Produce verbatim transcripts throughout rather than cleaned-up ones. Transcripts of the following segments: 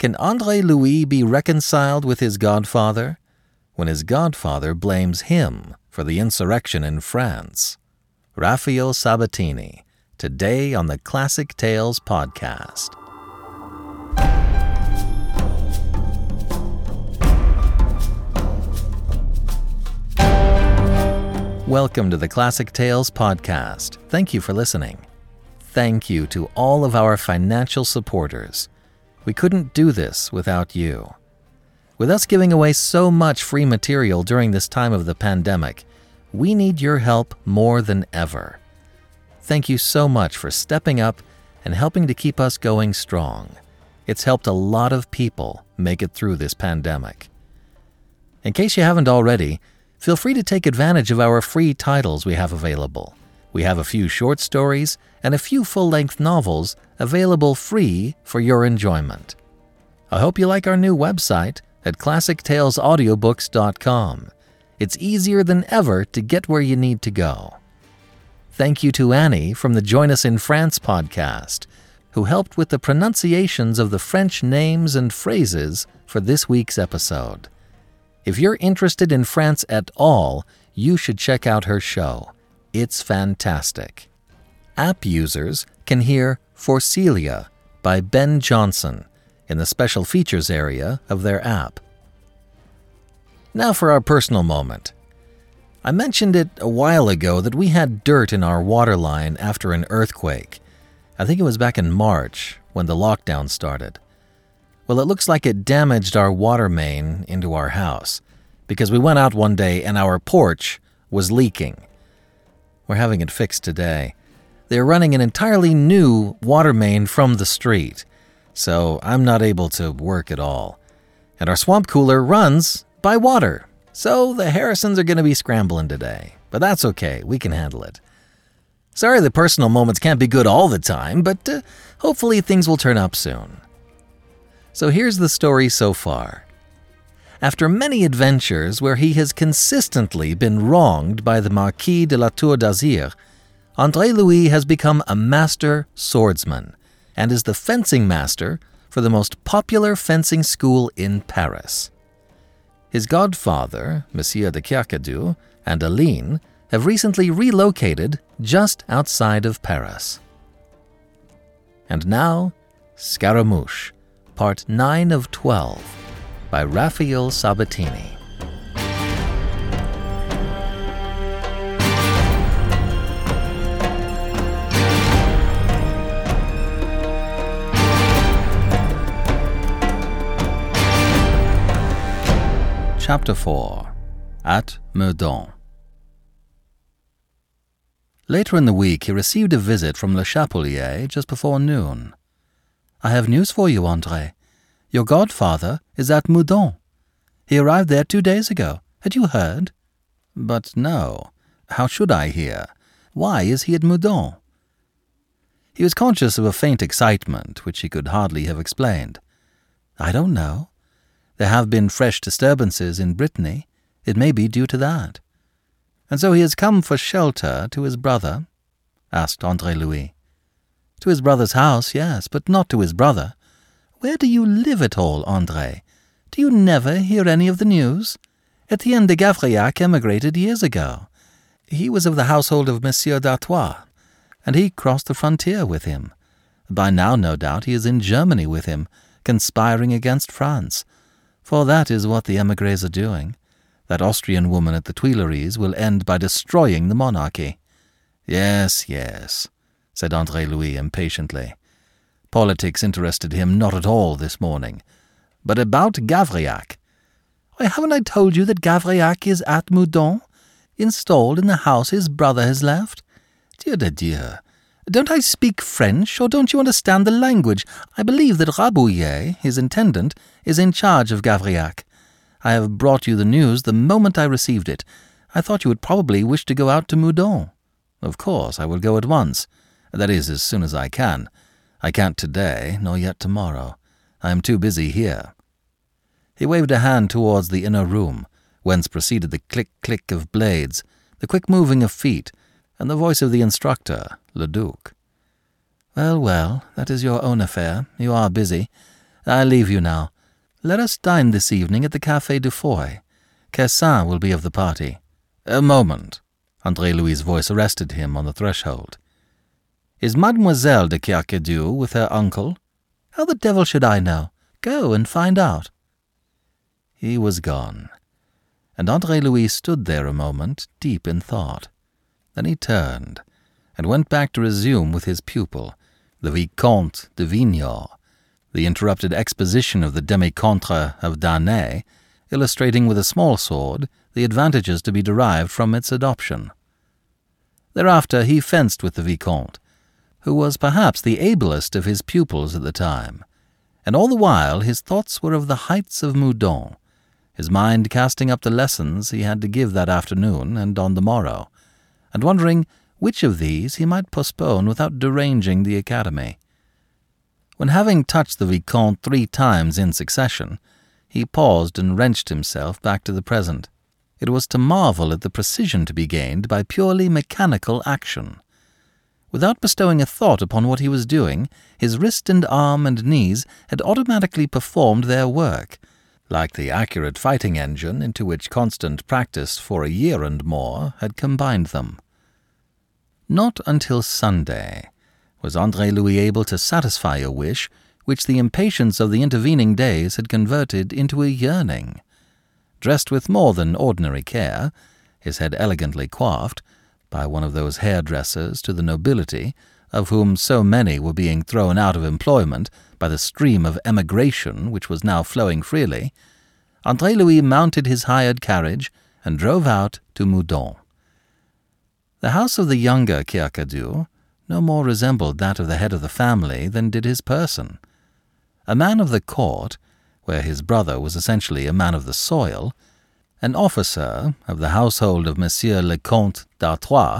Can André Louis be reconciled with his godfather when his godfather blames him for the insurrection in France? Raphael Sabatini, today on the Classic Tales podcast. Welcome to the Classic Tales podcast. Thank you for listening. Thank you to all of our financial supporters. We couldn't do this without you. With us giving away so much free material during this time of the pandemic, we need your help more than ever. Thank you so much for stepping up and helping to keep us going strong. It's helped a lot of people make it through this pandemic. In case you haven't already, feel free to take advantage of our free titles we have available. We have a few short stories and a few full-length novels available free for your enjoyment. I hope you like our new website at classic tales audiobooks dot com. It's easier than ever to get where you need to go. Thank you to Annie from the Join Us in France podcast, who helped with the pronunciations of the French names and phrases for this week's episode. If you're interested in France at all, you should check out her show. It's fantastic. App users can hear For Celia by Ben Johnson in the special features area of their app. Now for our personal moment. I mentioned it a while ago that we had dirt in our water line after an earthquake. I think it was back in March when the lockdown started. Well, it looks like it damaged our water main into our house because we went out one day and our porch was leaking. We're having it fixed today. They're running an entirely new water main from the street, so I'm not able to work at all. And our swamp cooler runs by water, so the Harrisons are going to be scrambling today. But that's okay, we can handle it. Sorry the personal moments can't be good all the time, but uh, hopefully things will turn up soon. So here's the story so far. After many adventures where he has consistently been wronged by the Marquis de la Tour d'Azir, André Louis has become a master swordsman and is the fencing master for the most popular fencing school in Paris. His godfather, Monsieur de Kercadiou, and Aline have recently relocated just outside of Paris. And now, Scaramouche, Part nine of twelve, by Raphael Sabatini. Chapter four. At Meudon. Later in the week, he received a visit from Le Chapelier just before noon. "I have news for you, André. Your godfather is at Meudon. He arrived there two days ago. Had you heard?" "But no. How should I hear? Why is he at Meudon?" He was conscious of a faint excitement, which he could hardly have explained. "I don't know. There have been fresh disturbances in Brittany. It may be due to that." "And so he has come for shelter to his brother?" asked André Louis. "To his brother's house, yes, but not to his brother. Where do you live at all, André? Do you never hear any of the news? Etienne de Gavrillac emigrated years ago. He was of the household of Monsieur d'Artois, and he crossed the frontier with him. By now, no doubt, he is in Germany with him, conspiring against France. For that is what the émigrés are doing. That Austrian woman at the Tuileries will end by destroying the monarchy." "Yes, yes," said André Louis impatiently. Politics interested him not at all this morning. "But about Gavrillac." "Why, haven't I told you that Gavrillac is at Meudon, installed in the house his brother has left? Dieu de Dieu! Don't I speak French, or don't you understand the language? I believe that Rabouillet, his intendant, is in charge of Gavrillac. I have brought you the news the moment I received it. I thought you would probably wish to go out to Meudon." "Of course, I will go at once. That is, as soon as I can. I can't today, nor yet tomorrow. I am too busy here." He waved a hand towards the inner room, whence proceeded the click-click of blades, the quick moving of feet, and the voice of the instructor, Leduc. "Well, well, that is your own affair. You are busy. I leave you now. Let us dine this evening at the Café du Foy. Cassin will be of the party." "A moment." André Louis's voice arrested him on the threshold. "Is Mademoiselle de Kercadiou with her uncle?" "How the devil should I know? Go and find out." He was gone, and André Louis stood there a moment, deep in thought. Then he turned, and went back to resume with his pupil, the Vicomte de Vignoles, the interrupted exposition of the demi-contre of Darnay, illustrating with a small sword the advantages to be derived from its adoption. Thereafter he fenced with the Vicomte, who was perhaps the ablest of his pupils at the time, and all the while his thoughts were of the heights of Meudon, his mind casting up the lessons he had to give that afternoon and on the morrow, and wondering which of these he might postpone without deranging the academy. When, having touched the Vicomte three times in succession, he paused and wrenched himself back to the present, it was to marvel at the precision to be gained by purely mechanical action. Without bestowing a thought upon what he was doing, his wrist and arm and knees had automatically performed their work, like the accurate fighting engine into which constant practice for a year and more had combined them. Not until Sunday was André Louis able to satisfy a wish which the impatience of the intervening days had converted into a yearning. Dressed with more than ordinary care, his head elegantly coiffed, by one of those hairdressers to the nobility, of whom so many were being thrown out of employment by the stream of emigration which was now flowing freely, André Louis mounted his hired carriage and drove out to Meudon. The house of the younger Kercadiou no more resembled that of the head of the family than did his person. A man of the court, where his brother was essentially a man of the soil, an officer of the household of Monsieur le Comte d'Artois,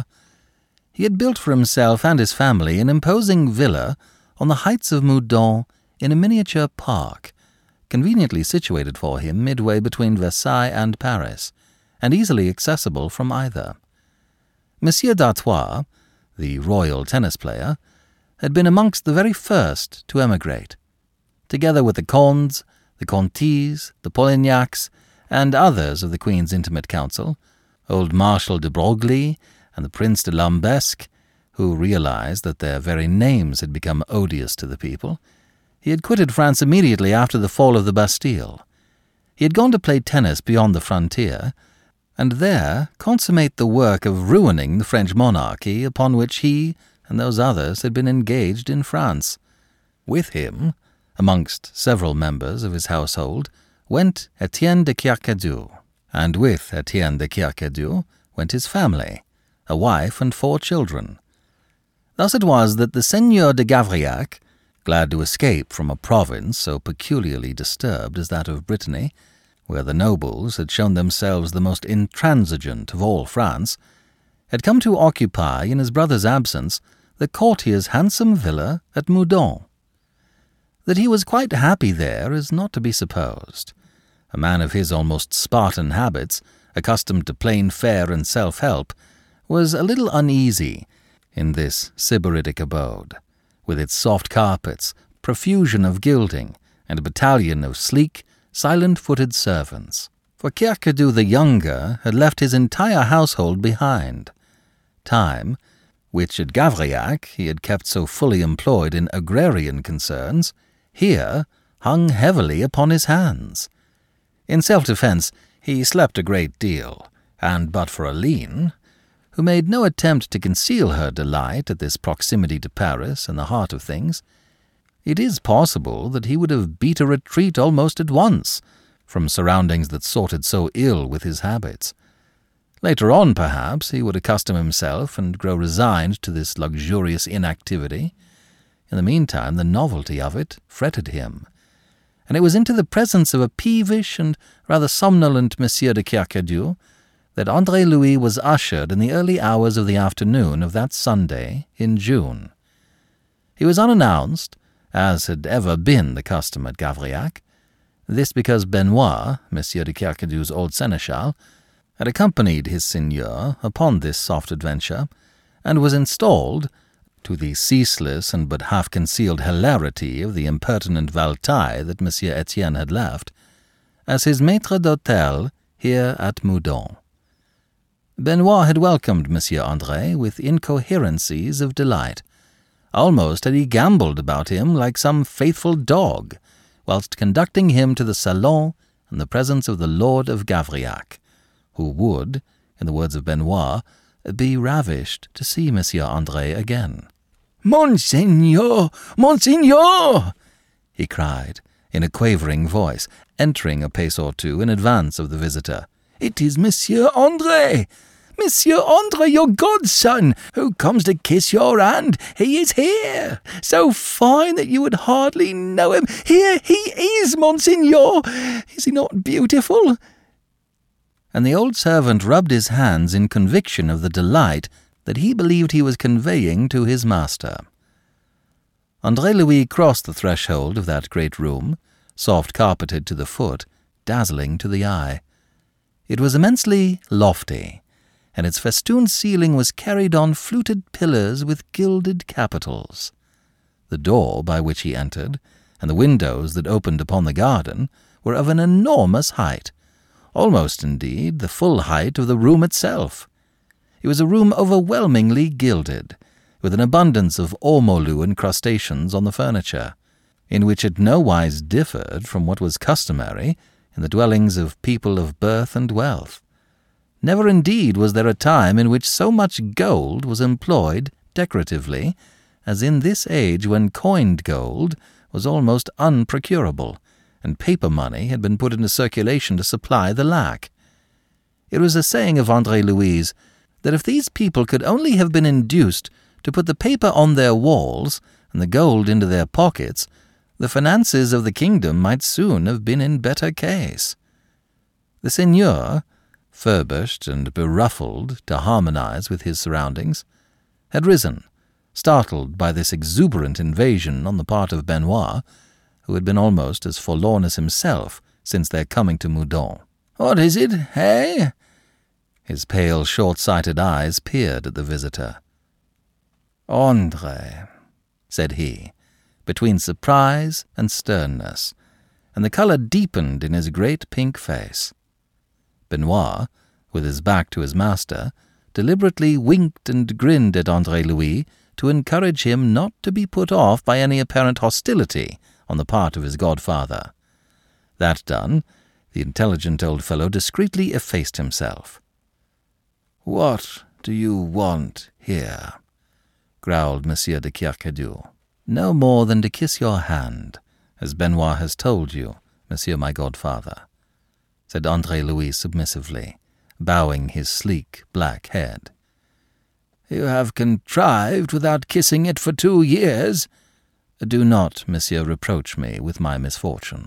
he had built for himself and his family an imposing villa on the heights of Meudon in a miniature park, conveniently situated for him midway between Versailles and Paris, and easily accessible from either. Monsieur d'Artois, the royal tennis player, had been amongst the very first to emigrate. Together with the Condes, the Contis, the Polignacs, and others of the Queen's intimate council, old Marshal de Broglie and the Prince de Lambesc, who realized that their very names had become odious to the people, he had quitted France immediately after the fall of the Bastille. He had gone to play tennis beyond the frontier, and there consummate the work of ruining the French monarchy upon which he and those others had been engaged in France. With him, amongst several members of his household, went Etienne de Kercadiou, and with Etienne de Kercadiou went his family, a wife and four children. Thus it was that the Seigneur de Gavrillac, glad to escape from a province so peculiarly disturbed as that of Brittany, where the nobles had shown themselves the most intransigent of all France, had come to occupy, in his brother's absence, the courtier's handsome villa at Meudon. That he was quite happy there is not to be supposed. A man of his almost Spartan habits, accustomed to plain fare and self-help, was a little uneasy in this sybaritic abode, with its soft carpets, profusion of gilding, and a battalion of sleek, silent-footed servants. For Kercadiou the younger had left his entire household behind. Time, which at Gavrillac he had kept so fully employed in agrarian concerns, here hung heavily upon his hands. In self-defence he slept a great deal, and but for Aline, who made no attempt to conceal her delight at this proximity to Paris and the heart of things, it is possible that he would have beat a retreat almost at once from surroundings that sorted so ill with his habits. Later on, perhaps, he would accustom himself and grow resigned to this luxurious inactivity. In the meantime, the novelty of it fretted him, and it was into the presence of a peevish and rather somnolent Monsieur de Kercadiou that André Louis was ushered in the early hours of the afternoon of that Sunday in June. He was unannounced, as had ever been the custom at Gavrillac, this because Benoit, Monsieur de Kercadiou's old seneschal, had accompanied his seigneur upon this soft adventure, and was installed, to the ceaseless and but half-concealed hilarity of the impertinent Valetaille that Monsieur Etienne had left, as his maître d'hôtel here at Meudon. Benoit had welcomed Monsieur André with incoherencies of delight. Almost had he gambolled about him like some faithful dog, whilst conducting him to the salon in the presence of the Lord of Gavrillac, who would, in the words of Benoit, be ravished to see Monsieur André again. "Monseigneur! Monseigneur!" he cried, in a quavering voice, entering a pace or two in advance of the visitor. "It is Monsieur André! Monsieur André, your godson, who comes to kiss your hand. He is here, so fine that you would hardly know him. Here he is, Monseigneur! Is he not beautiful?" And the old servant rubbed his hands in conviction of the delight that he believed he was conveying to his master. André Louis crossed the threshold of that great room, soft-carpeted to the foot, dazzling to the eye. It was immensely lofty, and its festooned ceiling was carried on fluted pillars with gilded capitals. The door by which he entered, and the windows that opened upon the garden, were of an enormous height, almost, indeed, the full height of the room itself. It was a room overwhelmingly gilded, with an abundance of ormolu incrustations on the furniture, in which it nowise differed from what was customary in the dwellings of people of birth and wealth. Never indeed was there a time in which so much gold was employed decoratively as in this age when coined gold was almost unprocurable, and paper money had been put into circulation to supply the lack. It was a saying of André Louis that if these people could only have been induced to put the paper on their walls and the gold into their pockets, the finances of the kingdom might soon have been in better case. The seigneur, furbished and beruffled to harmonize with his surroundings, had risen, startled by this exuberant invasion on the part of Benoit, who had been almost as forlorn as himself since their coming to Meudon. "What is it, eh?" His pale, short-sighted eyes peered at the visitor. "André," said he, between surprise and sternness, and the colour deepened in his great pink face. Benoit, with his back to his master, deliberately winked and grinned at André Louis to encourage him not to be put off by any apparent hostility on the part of his godfather. That done, the intelligent old fellow discreetly effaced himself. "What do you want here?" growled Monsieur de Kercadiou. "No more than to kiss your hand, as Benoit has told you, Monsieur my godfather," said André Louis submissively, bowing his sleek black head. "You have contrived without kissing it for two years. Do not, monsieur, reproach me with my misfortune."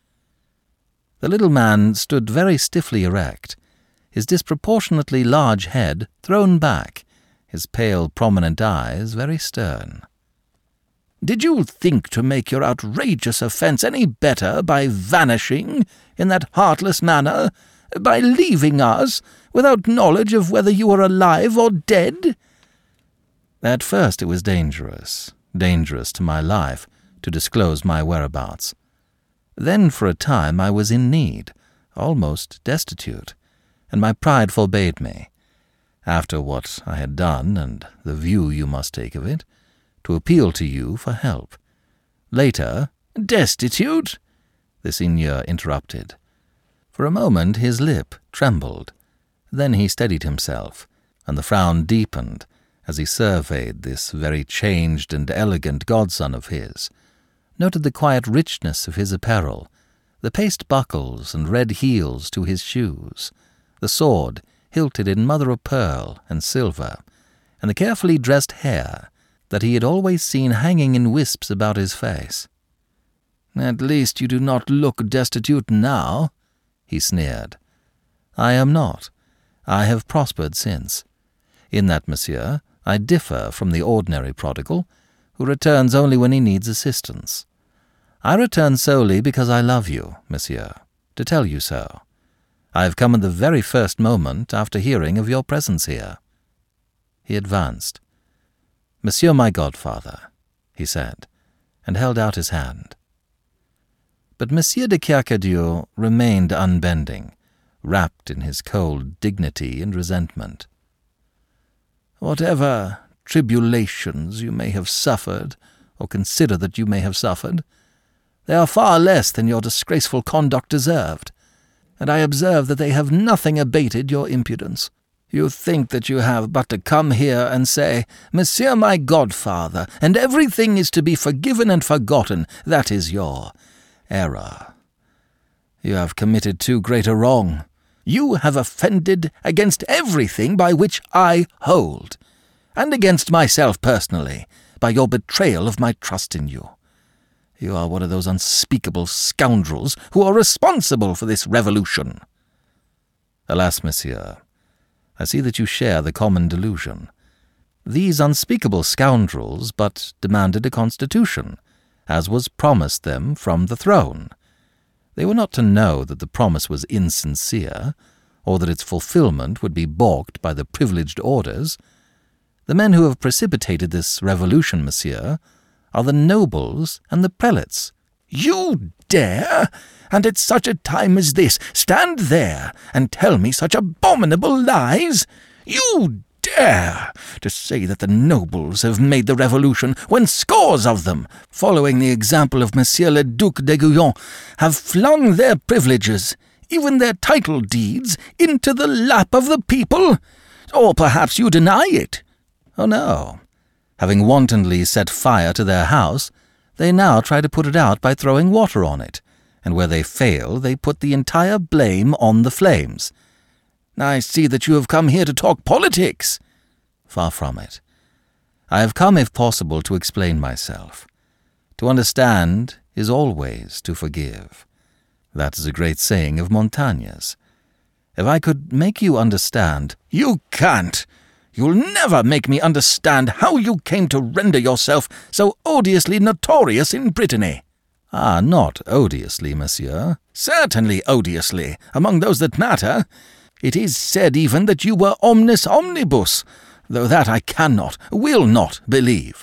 The little man stood very stiffly erect, his disproportionately large head thrown back, his pale, prominent eyes very stern. "Did you think to make your outrageous offence any better by vanishing in that heartless manner, by leaving us without knowledge of whether you were alive or dead?" At first it was dangerous, dangerous to my life, to disclose my whereabouts. Then for a time I was in need, almost destitute, and my pride forbade me, after what I had done and the view you must take of it, to appeal to you for help. Later— "Destitute?" the seigneur interrupted. For a moment his lip trembled. Then he steadied himself, and the frown deepened as he surveyed this very changed and elegant godson of his, noted the quiet richness of his apparel, the paste buckles and red heels to his shoes, the sword hilted in mother-of-pearl and silver, and the carefully dressed hair that he had always seen hanging in wisps about his face. "At least you do not look destitute now," he sneered. "I am not. I have prospered since. In that, monsieur, I differ from the ordinary prodigal, who returns only when he needs assistance. I return solely because I love you, monsieur, to tell you so. I have come at the very first moment after hearing of your presence here." He advanced. Monsieur my godfather, he said, and held out his hand. But Monsieur de Kercadiou remained unbending, wrapped in his cold dignity and resentment. Whatever tribulations you may have suffered, or consider that you may have suffered, they are far less than your disgraceful conduct deserved, and I observe that they have nothing abated your impudence. You think that you have but to come here and say, Monsieur my godfather, and everything is to be forgiven and forgotten. That is your error. You have committed too great a wrong. You have offended against everything by which I hold, and against myself personally, by your betrayal of my trust in you. You are one of those unspeakable scoundrels who are responsible for this revolution. Alas, monsieur, I see that you share the common delusion. These unspeakable scoundrels but demanded a constitution, as was promised them from the throne. They were not to know that the promise was insincere, or that its fulfillment would be balked by the privileged orders. The men who have precipitated this revolution, monsieur, are the nobles and the prelates. You dare, and at such a time as this, stand there and tell me such abominable lies? You dare to say that the nobles have made the revolution when scores of them, following the example of Monsieur le Duc d'Aiguillon, have flung their privileges, even their title deeds, into the lap of the people? Or perhaps you deny it? Oh, no. Having wantonly set fire to their house, they now try to put it out by throwing water on it, and where they fail, they put the entire blame on the flames. I see that you have come here to talk politics. Far from it. I have come, if possible, to explain myself. To understand is always to forgive. That is a great saying of Montaigne's. If I could make you understand— You can't! You'll never make me understand how you came to render yourself so odiously notorious in Brittany. Ah, not odiously, monsieur. Certainly odiously, among those that matter. It is said even that you were omnis omnibus, though that I cannot, will not believe.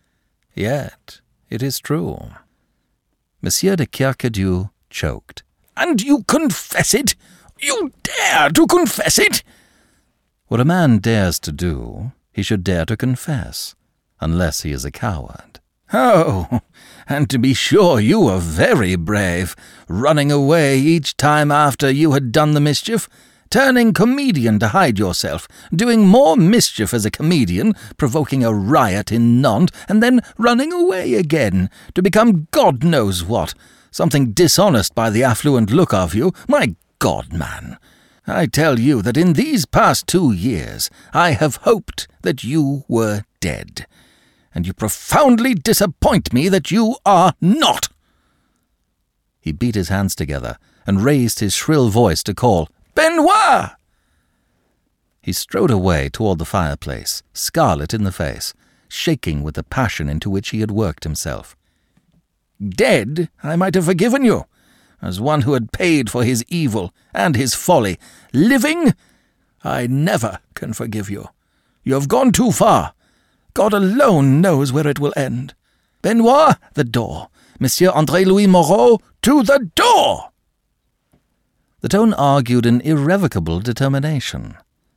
Yet it is true. Monsieur de Kercadiou choked. And you confess it? You dare to confess it? What a man dares to do, he should dare to confess, unless he is a coward. Oh, and to be sure you were very brave, running away each time after you had done the mischief, turning comedian to hide yourself, doing more mischief as a comedian, provoking a riot in Nantes, and then running away again, to become God knows what, something dishonest by the affluent look of you. My God, man! I tell you that in these past two years I have hoped that you were dead, and you profoundly disappoint me that you are not. He beat his hands together and raised his shrill voice to call, Benoit! He strode away toward the fireplace, scarlet in the face, shaking with the passion into which he had worked himself. Dead, I might have forgiven you, as one who had paid for his evil and his folly. Living, I never can forgive you. You have gone too far. God alone knows where it will end. Benoit, the door. Monsieur André-Louis Moreau, to the door! The tone argued an irrevocable determination.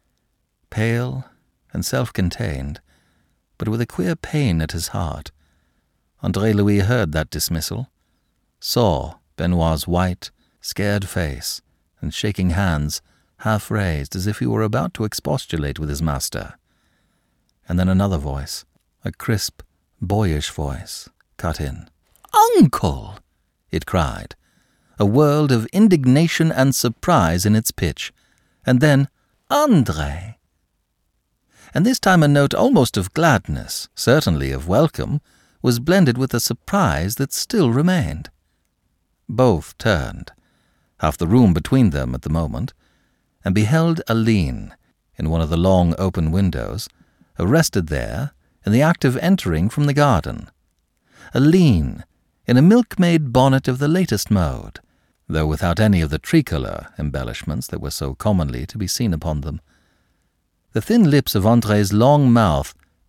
Pale and self-contained, but with a queer pain at his heart, André-Louis heard that dismissal, saw Benoit's white, scared face and shaking hands half raised as if he were about to expostulate with his master. And then another voice, a crisp, boyish voice, cut in. "Uncle!" it cried, a world of indignation and surprise in its pitch, and then, "André!" And this time a note almost of gladness, certainly of welcome, was blended with a surprise that still remained. Both turned, half the room between them at the moment, and beheld Aline, in one of the long open windows, arrested there in the act of entering from the garden. Aline, in a milkmaid bonnet of the latest mode, though without any of the tricolour embellishments that were so commonly to be seen upon them. The thin lips of André's long mouth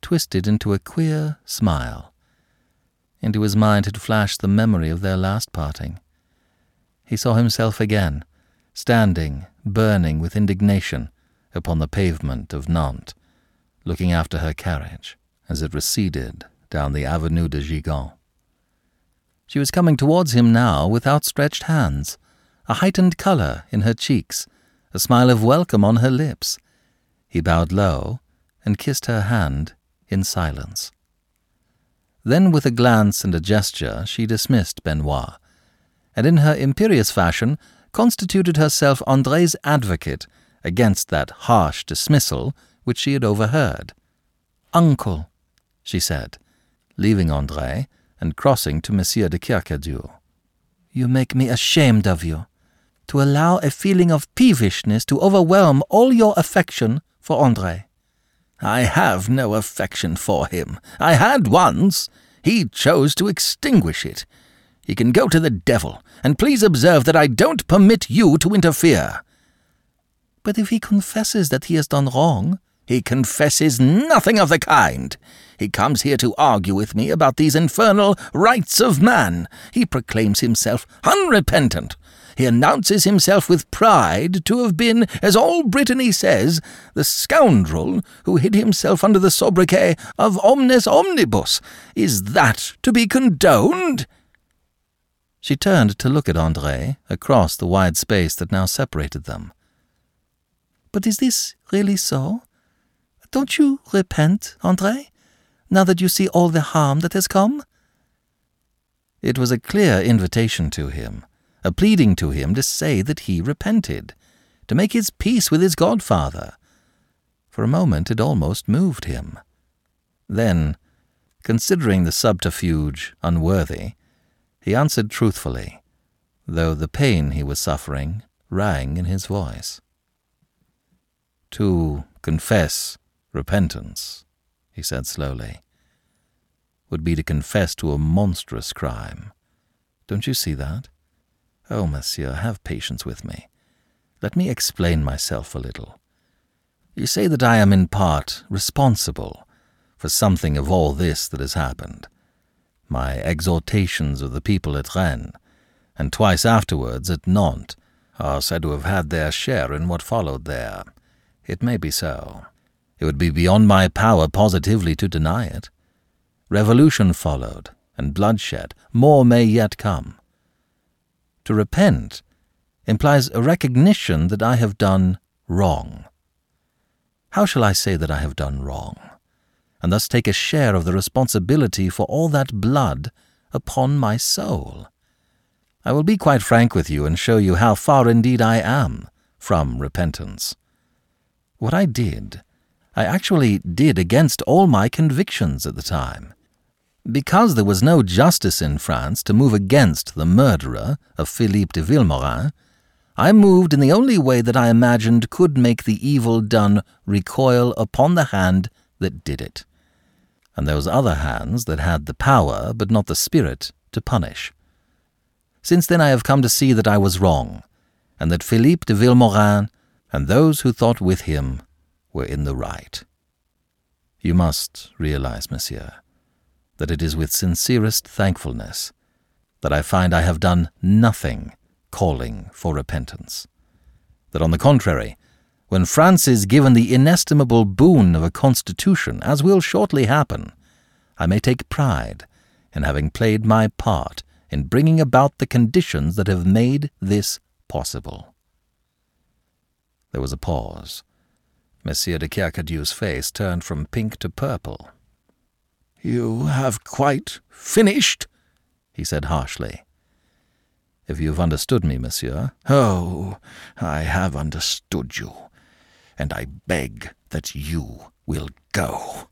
twisted into a queer smile. Into his mind had flashed the memory of their last parting. He saw himself again, standing, burning with indignation, upon the pavement of Nantes, looking after her carriage as it receded down the Avenue de Gigan. She was coming towards him now with outstretched hands, a heightened colour in her cheeks, a smile of welcome on her lips. He bowed low and kissed her hand in silence. Then with a glance and a gesture she dismissed Benoit, and in her imperious fashion constituted herself André's advocate against that harsh dismissal which she had overheard. "Uncle," she said, leaving André and crossing to Monsieur de Kercadiou. "You make me ashamed of you, to allow a feeling of peevishness to overwhelm all your affection for André." "I have no affection for him. I had once. He chose to extinguish it. He can go to the devil, and please observe that I don't permit you to interfere." "But if he confesses that he has done wrong—" "He confesses nothing of the kind. He comes here to argue with me about these infernal rights of man. He proclaims himself unrepentant. He announces himself with pride to have been, as all Brittany says, the scoundrel who hid himself under the sobriquet of Omnes Omnibus. Is that to be condoned?" She turned to look at André across the wide space that now separated them. "But is this really so? Don't you repent, André, now that you see all the harm that has come?" It was a clear invitation to him, a pleading to him to say that he repented, to make his peace with his godfather. For a moment it almost moved him. Then, considering the subterfuge unworthy, he answered truthfully, though the pain he was suffering rang in his voice. "To confess repentance," he said slowly, "would be to confess to a monstrous crime. Don't you see that? Oh, monsieur, have patience with me. Let me explain myself a little. You say that I am in part responsible for something of all this that has happened. My exhortations of the people at Rennes, and twice afterwards at Nantes, are said to have had their share in what followed there. It may be so. It would be beyond my power positively to deny it. Revolution followed, and bloodshed. More may yet come. To repent implies a recognition that I have done wrong. How shall I say that I have done wrong, and thus take a share of the responsibility for all that blood upon my soul? I will be quite frank with you and show you how far indeed I am from repentance. What I did, I actually did against all my convictions at the time. Because there was no justice in France to move against the murderer of Philippe de Vilmorin, I moved in the only way that I imagined could make the evil done recoil upon the hand that did it, and those other hands that had the power but not the spirit to punish. Since then I have come to see that I was wrong, and that Philippe de Vilmorin and those who thought with him were in the right. You must realize, monsieur, that it is with sincerest thankfulness that I find I have done nothing calling for repentance. That on the contrary, when France is given the inestimable boon of a constitution, as will shortly happen, I may take pride in having played my part in bringing about the conditions that have made this possible. There was a pause. Monsieur de Kercadiou's face turned from pink to purple. "You have quite finished?" he said harshly. "If you have understood me, monsieur." "Oh, I have understood you, and I beg that you will go."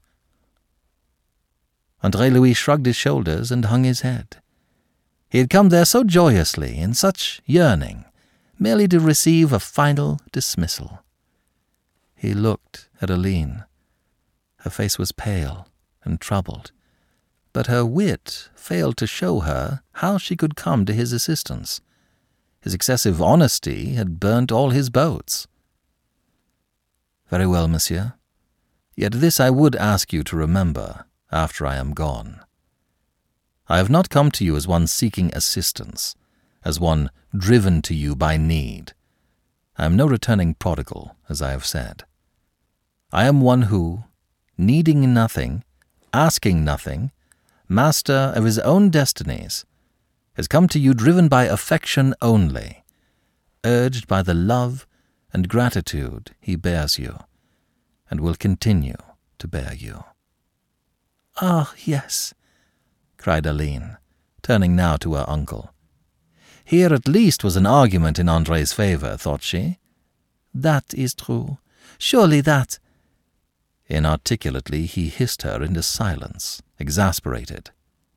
André Louis shrugged his shoulders and hung his head. He had come there so joyously, in such yearning, merely to receive a final dismissal. He looked at Aline. Her face was pale and troubled, but her wit failed to show her how she could come to his assistance. His excessive honesty had burnt all his boats. "Very well, monsieur. Yet this I would ask you to remember after I am gone. I have not come to you as one seeking assistance, as one driven to you by need. I am no returning prodigal, as I have said. I am one who, needing nothing, asking nothing, master of his own destinies, has come to you driven by affection only, urged by the love and gratitude he bears you, and will continue to bear you. Ah, yes, cried Aline, turning now to her uncle. Here at least was an argument in André's favour, thought she. That is true. Surely that— Inarticulately he hissed her into silence, exasperated.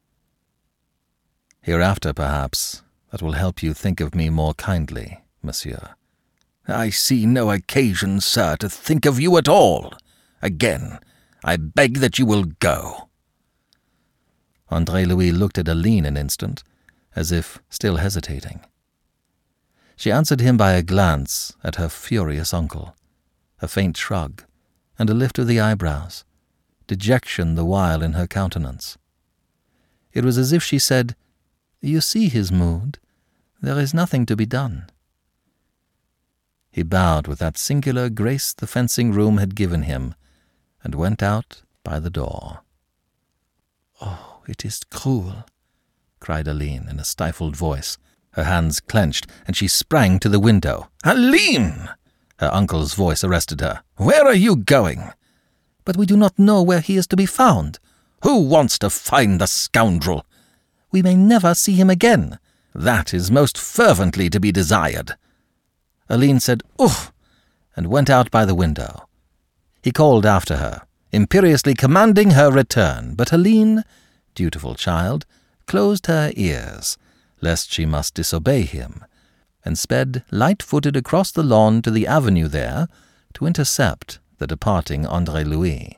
Hereafter, perhaps, that will help you think of me more kindly, monsieur. I see no occasion, sir, to think of you at all. Again, I beg that you will go. André Louis looked at Aline an instant, as if still hesitating. She answered him by a glance at her furious uncle, a faint shrug, and a lift of the eyebrows, dejection the while in her countenance. It was as if she said, "You see his mood. There is nothing to be done." He bowed with that singular grace the fencing-room had given him, and went out by the door. "Oh, it is cruel," cried Aline in a stifled voice. Her hands clenched, and she sprang to the window. "Aline!" Her uncle's voice arrested her. "Where are you going?" "But we do not know where he is to be found." "Who wants to find the scoundrel?" "We may never see him again." "That is most fervently to be desired." Aline said, "Ugh!" and went out by the window. He called after her, imperiously commanding her return, but Aline, dutiful child, closed her ears, lest she must disobey him, and sped light-footed across the lawn to the avenue there to intercept the departing André Louis.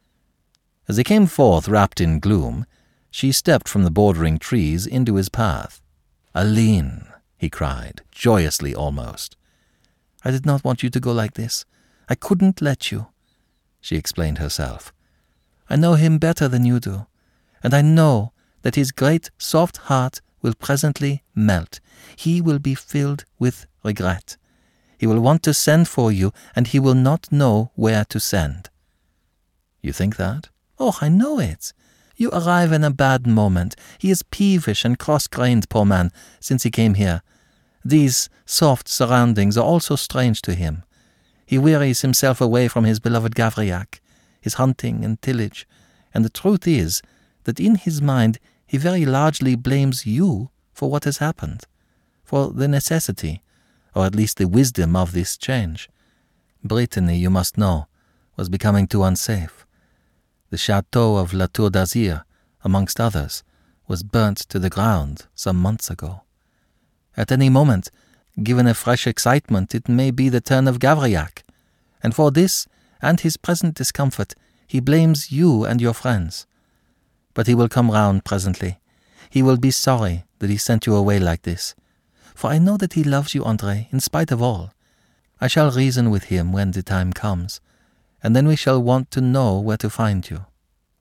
As he came forth wrapped in gloom, she stepped from the bordering trees into his path. "Aline," he cried, joyously almost. "I did not want you to go like this. I couldn't let you," she explained herself. "I know him better than you do, and I know that his great soft heart will presently melt. He will be filled with regret. He will want to send for you, and he will not know where to send." "You think that?" "Oh, I know it. You arrive in a bad moment. He is peevish and cross-grained, poor man, since he came here. These soft surroundings are all so strange to him. He wearies himself away from his beloved Gavrillac, his hunting and tillage, and the truth is that in his mind he very largely blames you for what has happened, for the necessity, or at least the wisdom of this change. Brittany, you must know, was becoming too unsafe. The chateau of La Tour d'Azur, amongst others, was burnt to the ground some months ago. At any moment, given a fresh excitement, it may be the turn of Gavrillac, and for this and his present discomfort he blames you and your friends. But he will come round presently. He will be sorry that he sent you away like this, for I know that he loves you, André, in spite of all. I shall reason with him when the time comes, and then we shall want to know where to find you."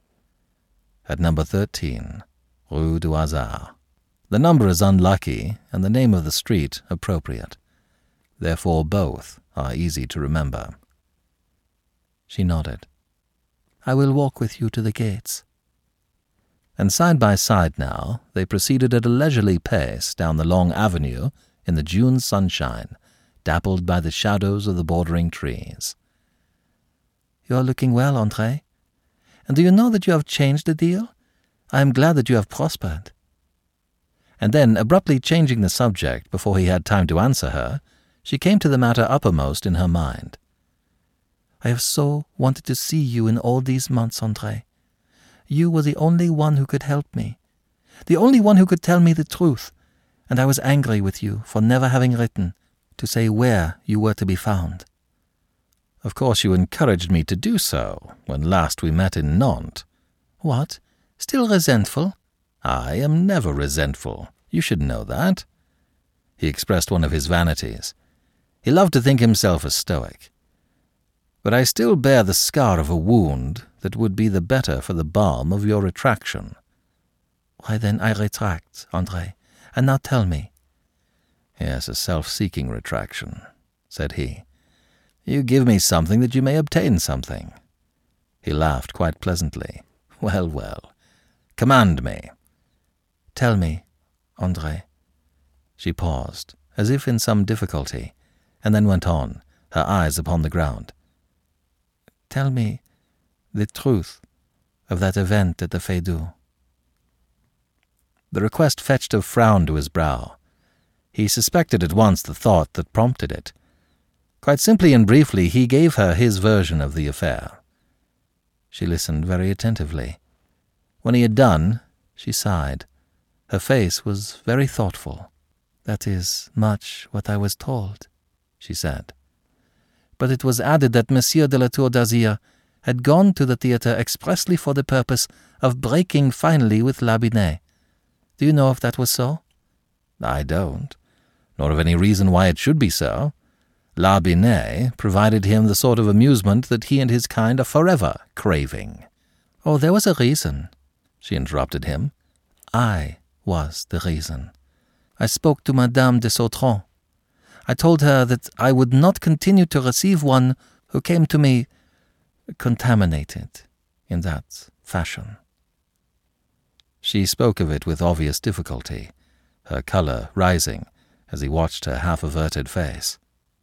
At number thirteen, Rue du Hasard. The number is unlucky, and the name of the street appropriate. Therefore both are easy to remember. She nodded. "I will walk with you to the gates." And side by side now they proceeded at a leisurely pace down the long avenue in the June sunshine, dappled by the shadows of the bordering trees. "You are looking well, André. And do you know that you have changed a deal? I am glad that you have prospered." And then, abruptly changing the subject before he had time to answer her, she came to the matter uppermost in her mind. "I have so wanted to see you in all these months, André. You were the only one who could help me, the only one who could tell me the truth, and I was angry with you for never having written to say where you were to be found." "Of course you encouraged me to do so when last we met in Nantes." "What? Still resentful?" "I am never resentful. You should know that." He expressed one of his vanities. He loved to think himself a stoic. but I still bear the scar of a wound that would be the better for the balm of your retraction." "Why, then I retract, André. And now tell me." "Yes, a self-seeking retraction," said he. "You give me something that you may obtain something." He laughed quite pleasantly. "Well, well. Command me." "Tell me, André." She paused, as if in some difficulty, and then went on, her eyes upon the ground. "Tell me the truth of that event at the Feydeau." The request fetched a frown to his brow. He suspected at once the thought that prompted it. Quite simply and briefly, he gave her his version of the affair. She listened very attentively. When he had done, she sighed. Her face was very thoughtful. "That is much what I was told," she said. "But it was added that Monsieur de la Tour d'Azyr had gone to the theatre expressly for the purpose of breaking finally with La Binet. Do you know if that was so?" "I don't, nor of any reason why it should be so. La Binet provided him the sort of amusement that he and his kind are forever craving." "Oh, there was a reason," she interrupted him. "I was the reason. I spoke to Madame de Sautron. I told her that I would not continue to receive one who came to me contaminated in that fashion." She spoke of it with obvious difficulty, her colour rising as he watched her half-averted face.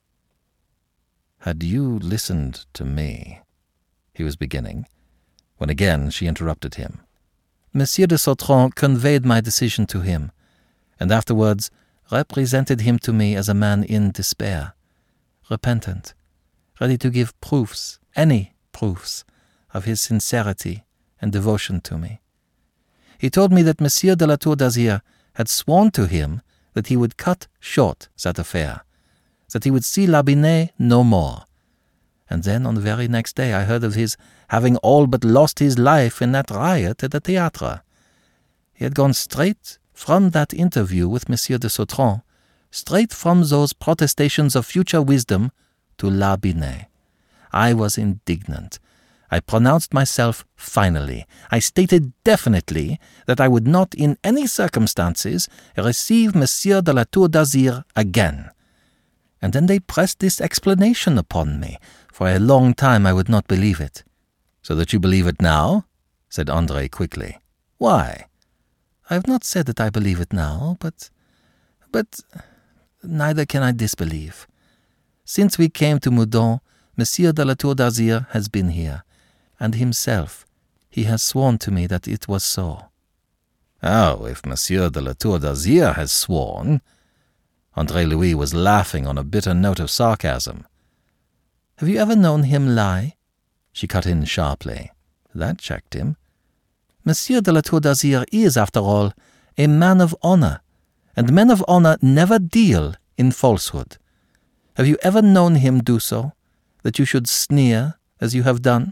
"Had you listened to me," he was beginning, when again she interrupted him. "Monsieur de Sautron conveyed my decision to him, and afterwards represented him to me as a man in despair, repentant, ready to give proofs, any proofs, of his sincerity and devotion to me. He told me that Monsieur de la Tour d'Azyr had sworn to him that he would cut short that affair, that he would see La Binet no more. And then on the very next day I heard of his having all but lost his life in that riot at the theatre. He had gone straight from that interview with Monsieur de Sautron, straight from those protestations of future wisdom, to La Binet. I was indignant. I pronounced myself finally. I stated definitely that I would not in any circumstances receive Monsieur de la Tour d'Azyr again. And then they pressed this explanation upon me. For a long time I would not believe it." "So that you believe it now?" said André quickly. "Why?" "I have not said that I believe it now, but... but... neither can I disbelieve. Since we came to Meudon, Monsieur de la Tour d'Azyr has been here, and himself, he has sworn to me that it was so." "Oh, if Monsieur de la Tour d'Azyr has sworn—" André Louis was laughing on a bitter note of sarcasm. "Have you ever known him lie?" she cut in sharply. That checked him. "Monsieur de la Tour d'Azyr is, after all, a man of honor, and men of honor never deal in falsehood. Have you ever known him do so, that you should sneer as you have done?"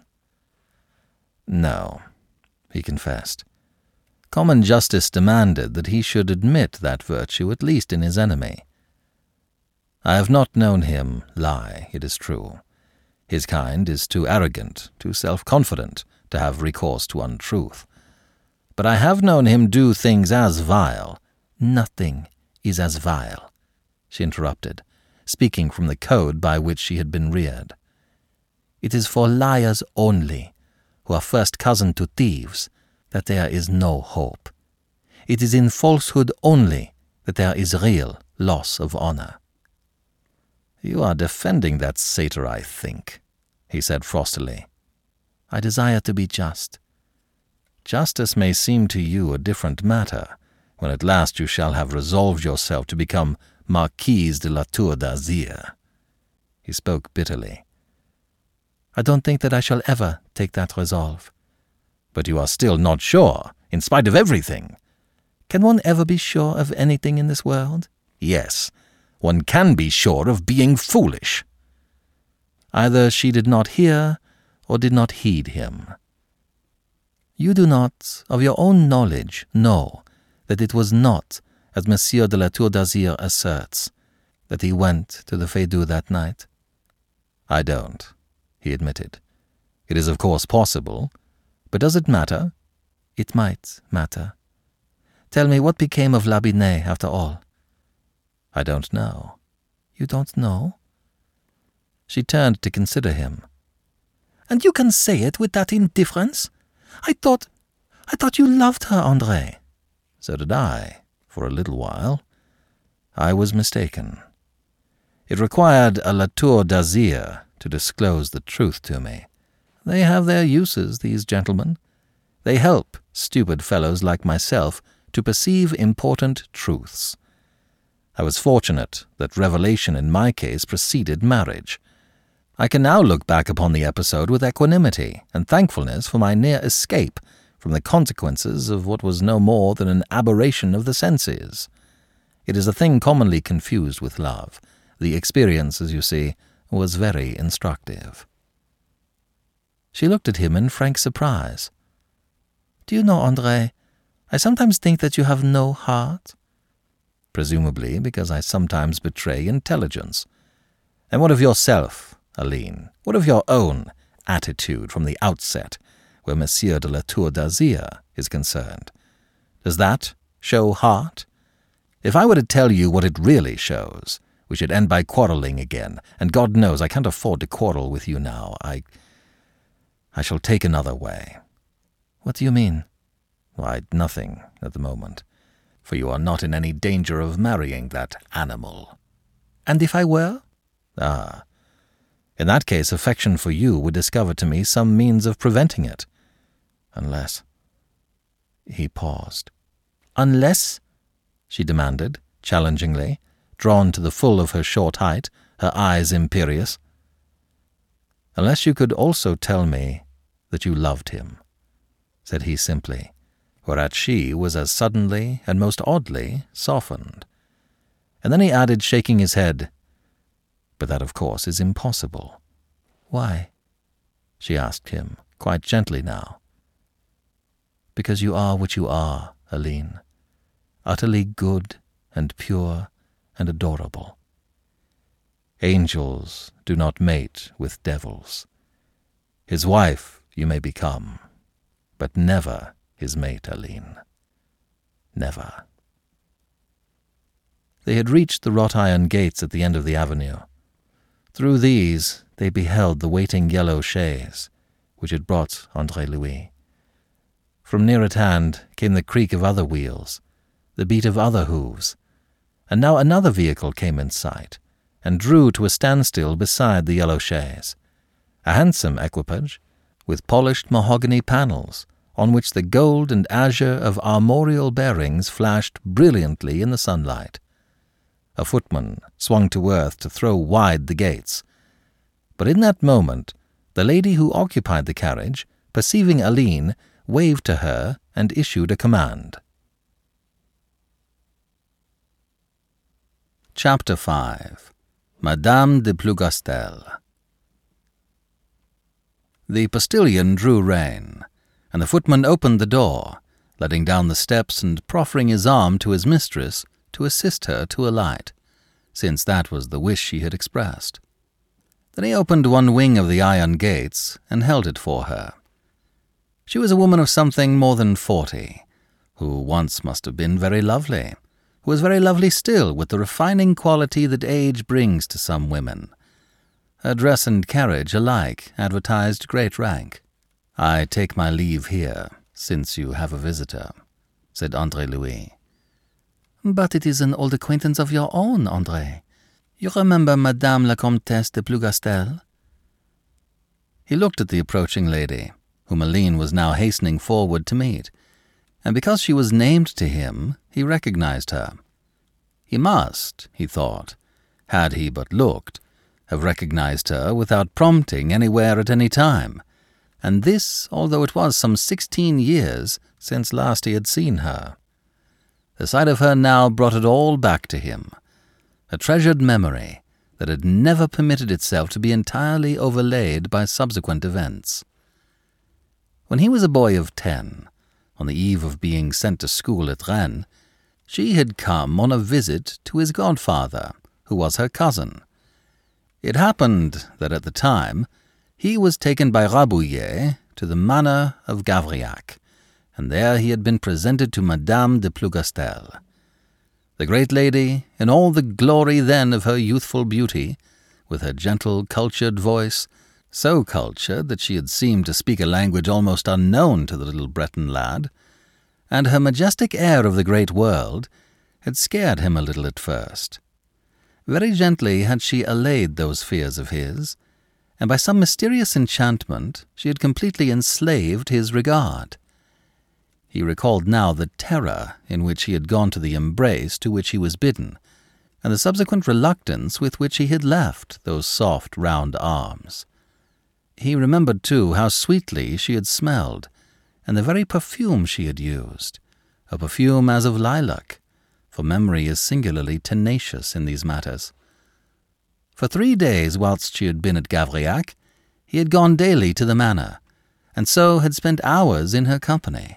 "No," he confessed. Common justice demanded that he should admit that virtue at least in his enemy. "I have not known him lie, it is true. His kind is too arrogant, too self-confident to have recourse to untruth. But I have known him do things as vile—" "Nothing is as vile," she interrupted, speaking from the code by which she had been reared. "It is for liars only, who are first cousin to thieves, that there is no hope. It is in falsehood only that there is real loss of honor." "You are defending that satyr, I think," he said frostily. "I desire to be just." "Justice may seem to you a different matter, when at last you shall have resolved yourself to become Marquise de la Tour d'Azyr." He spoke bitterly. "I don't think that I shall ever take that resolve." "But you are still not sure, in spite of everything." "Can one ever be sure of anything in this world?" "Yes, one can be sure of being foolish." Either she did not hear or did not heed him. "You do not, of your own knowledge, know that it was not, as Monsieur de la Tour d'Azyr asserts, that he went to the Feydeau that night?" "I don't," he admitted. "It is of course possible, but does it matter?" "It might matter. Tell me, what became of La Binet after all?" "I don't know." "You don't know?" She turned to consider him. "And you can say it with that indifference? I thought, I thought you loved her, André." "So did I, for a little while. I was mistaken. It required a Latour d'Azyr to disclose the truth to me. They have their uses, these gentlemen. They help stupid fellows like myself to perceive important truths. I was fortunate that revelation in my case preceded marriage. I can now look back upon the episode with equanimity and thankfulness for my near escape from the consequences of what was no more than an aberration of the senses. It is a thing commonly confused with love. The experience, as you see, was very instructive." She looked at him in frank surprise. "Do you know, André, I sometimes think that you have no heart." "Presumably because I sometimes betray intelligence. And what of yourself, Aline? What of your own attitude from the outset, where Monsieur de la Tour d'Azyr is concerned? Does that show heart? If I were to tell you what it really shows, we should end by quarrelling again, and God knows I can't afford to quarrel with you now. I... I shall take another way." "What do you mean?" "Why, nothing at the moment, for you are not in any danger of marrying that animal." "And if I were?" "Ah, in that case affection for you would discover to me some means of preventing it. Unless—" He paused. "Unless?" she demanded, challengingly, drawn to the full of her short height, her eyes imperious. "Unless you could also tell me that you loved him," said he simply, whereat she was as suddenly and most oddly softened. And then he added, shaking his head, "But that, of course, is impossible." "Why?" she asked him, quite gently now. "Because you are what you are, Aline, utterly good and pure and adorable. Angels do not mate with devils. His wife you may become, but never his mate, Aline. Never." They had reached the wrought iron gates at the end of the avenue. Through these they beheld the waiting yellow chaise, which had brought André Louis. From near at hand came the creak of other wheels, the beat of other hooves, and now another vehicle came in sight, and drew to a standstill beside the yellow chaise, a handsome equipage, with polished mahogany panels, on which the gold and azure of armorial bearings flashed brilliantly in the sunlight. A footman swung to earth to throw wide the gates. But in that moment, the lady who occupied the carriage, perceiving Aline, waved to her and issued a command. Chapter five. Madame de Plougastel. The postilion drew rein, and the footman opened the door, letting down the steps and proffering his arm to his mistress to assist her to alight, since that was the wish she had expressed. Then he opened one wing of the iron gates and held it for her. She was a woman of something more than forty, who once must have been very lovely, who was very lovely still with the refining quality that age brings to some women. Her dress and carriage alike advertised great rank. "I take my leave here, since you have a visitor," said André Louis. "But it is an old acquaintance of your own, André. You remember Madame la Comtesse de Plougastel?" He looked at the approaching lady, whom Aline was now hastening forward to meet, and because she was named to him, he recognized her. He must, he thought, had he but looked, have recognized her without prompting anywhere at any time, and this although it was some sixteen years since last he had seen her. The sight of her now brought it all back to him, a treasured memory that had never permitted itself to be entirely overlaid by subsequent events. When he was a boy of ten, on the eve of being sent to school at Rennes, she had come on a visit to his godfather, who was her cousin. It happened that at the time he was taken by Rabouillet to the manor of Gavrillac, and there he had been presented to Madame de Plougastel. The great lady, in all the glory then of her youthful beauty, with her gentle, cultured voice, so cultured that she had seemed to speak a language almost unknown to the little Breton lad, and her majestic air of the great world, had scared him a little at first. Very gently had she allayed those fears of his, and by some mysterious enchantment she had completely enslaved his regard. He recalled now the terror in which he had gone to the embrace to which he was bidden, and the subsequent reluctance with which he had left those soft, round arms. He remembered, too, how sweetly she had smelled, and the very perfume she had used, a perfume as of lilac, for memory is singularly tenacious in these matters. For three days whilst she had been at Gavrillac, he had gone daily to the manor, and so had spent hours in her company.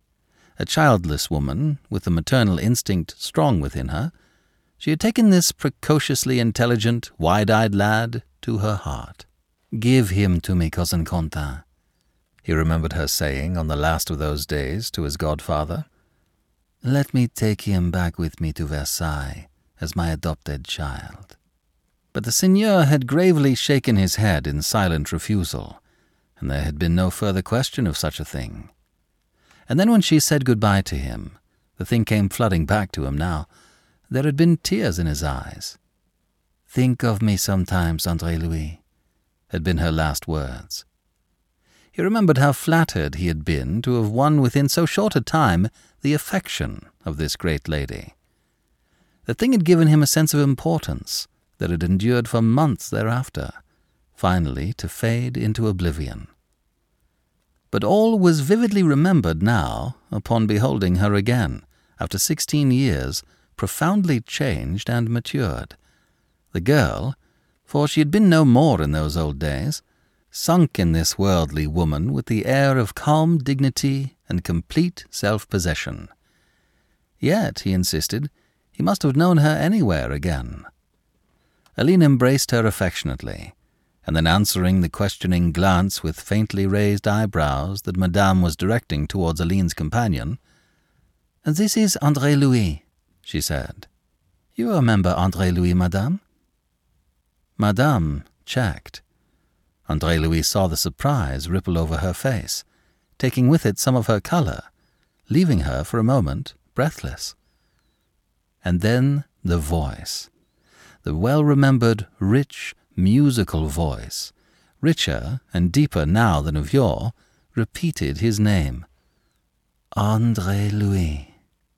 A childless woman, with the maternal instinct strong within her, she had taken this precociously intelligent, wide-eyed lad to her heart. "Give him to me, Cousin Quentin," he remembered her saying on the last of those days to his godfather. "Let me take him back with me to Versailles as my adopted child." But the seigneur had gravely shaken his head in silent refusal, and there had been no further question of such a thing. And then when she said goodbye to him, the thing came flooding back to him now. There had been tears in his eyes. "Think of me sometimes, André Louis," had been her last words. He remembered how flattered he had been to have won within so short a time the affection of this great lady. The thing had given him a sense of importance that had endured for months thereafter, finally to fade into oblivion. But all was vividly remembered now upon beholding her again, after sixteen years, profoundly changed and matured. The girl, for she had been no more in those old days, sunk in this worldly woman with the air of calm dignity and complete self-possession. Yet, he insisted, he must have known her anywhere again. Aline embraced her affectionately, and then answering the questioning glance with faintly raised eyebrows that Madame was directing towards Aline's companion, "This is André Louis," she said. "You remember André Louis, Madame?" Madame checked. André Louis saw the surprise ripple over her face, taking with it some of her colour, leaving her for a moment breathless. And then the voice, the well-remembered, rich, musical voice, richer and deeper now than of yore, repeated his name. André Louis.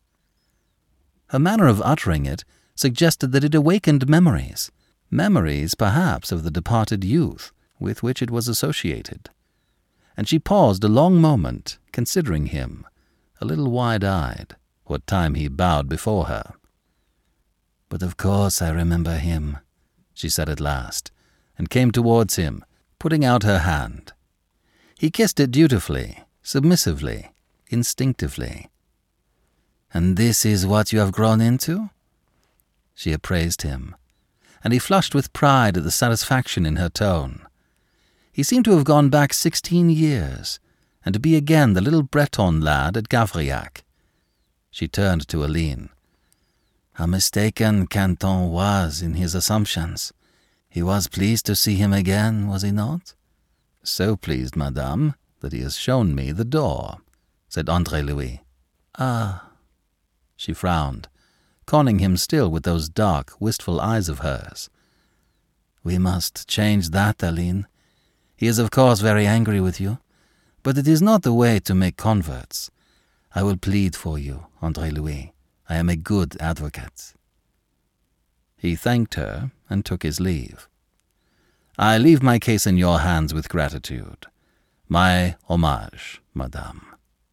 Her manner of uttering it suggested that it awakened memories, memories perhaps of the departed youth with which it was associated. And she paused a long moment, considering him, a little wide-eyed, what time he bowed before her. "But of course I remember him," she said at last, and came towards him, putting out her hand. He kissed it dutifully, submissively, instinctively. "And this is what you have grown into?" She appraised him, and he flushed with pride at the satisfaction in her tone. He seemed to have gone back sixteen years, and to be again the little Breton lad at Gavrillac. She turned to Aline. "How mistaken Canton was in his assumptions. He was pleased to see him again, was he not?" "So pleased, Madame, that he has shown me the door," said André Louis. "Ah." She frowned, conning him still with those dark, wistful eyes of hers. "We must change that, Aline. He is of course very angry with you, but it is not the way to make converts. I will plead for you, André Louis. I am a good advocate." He thanked her and took his leave. "I leave my case in your hands with gratitude. My homage, Madame."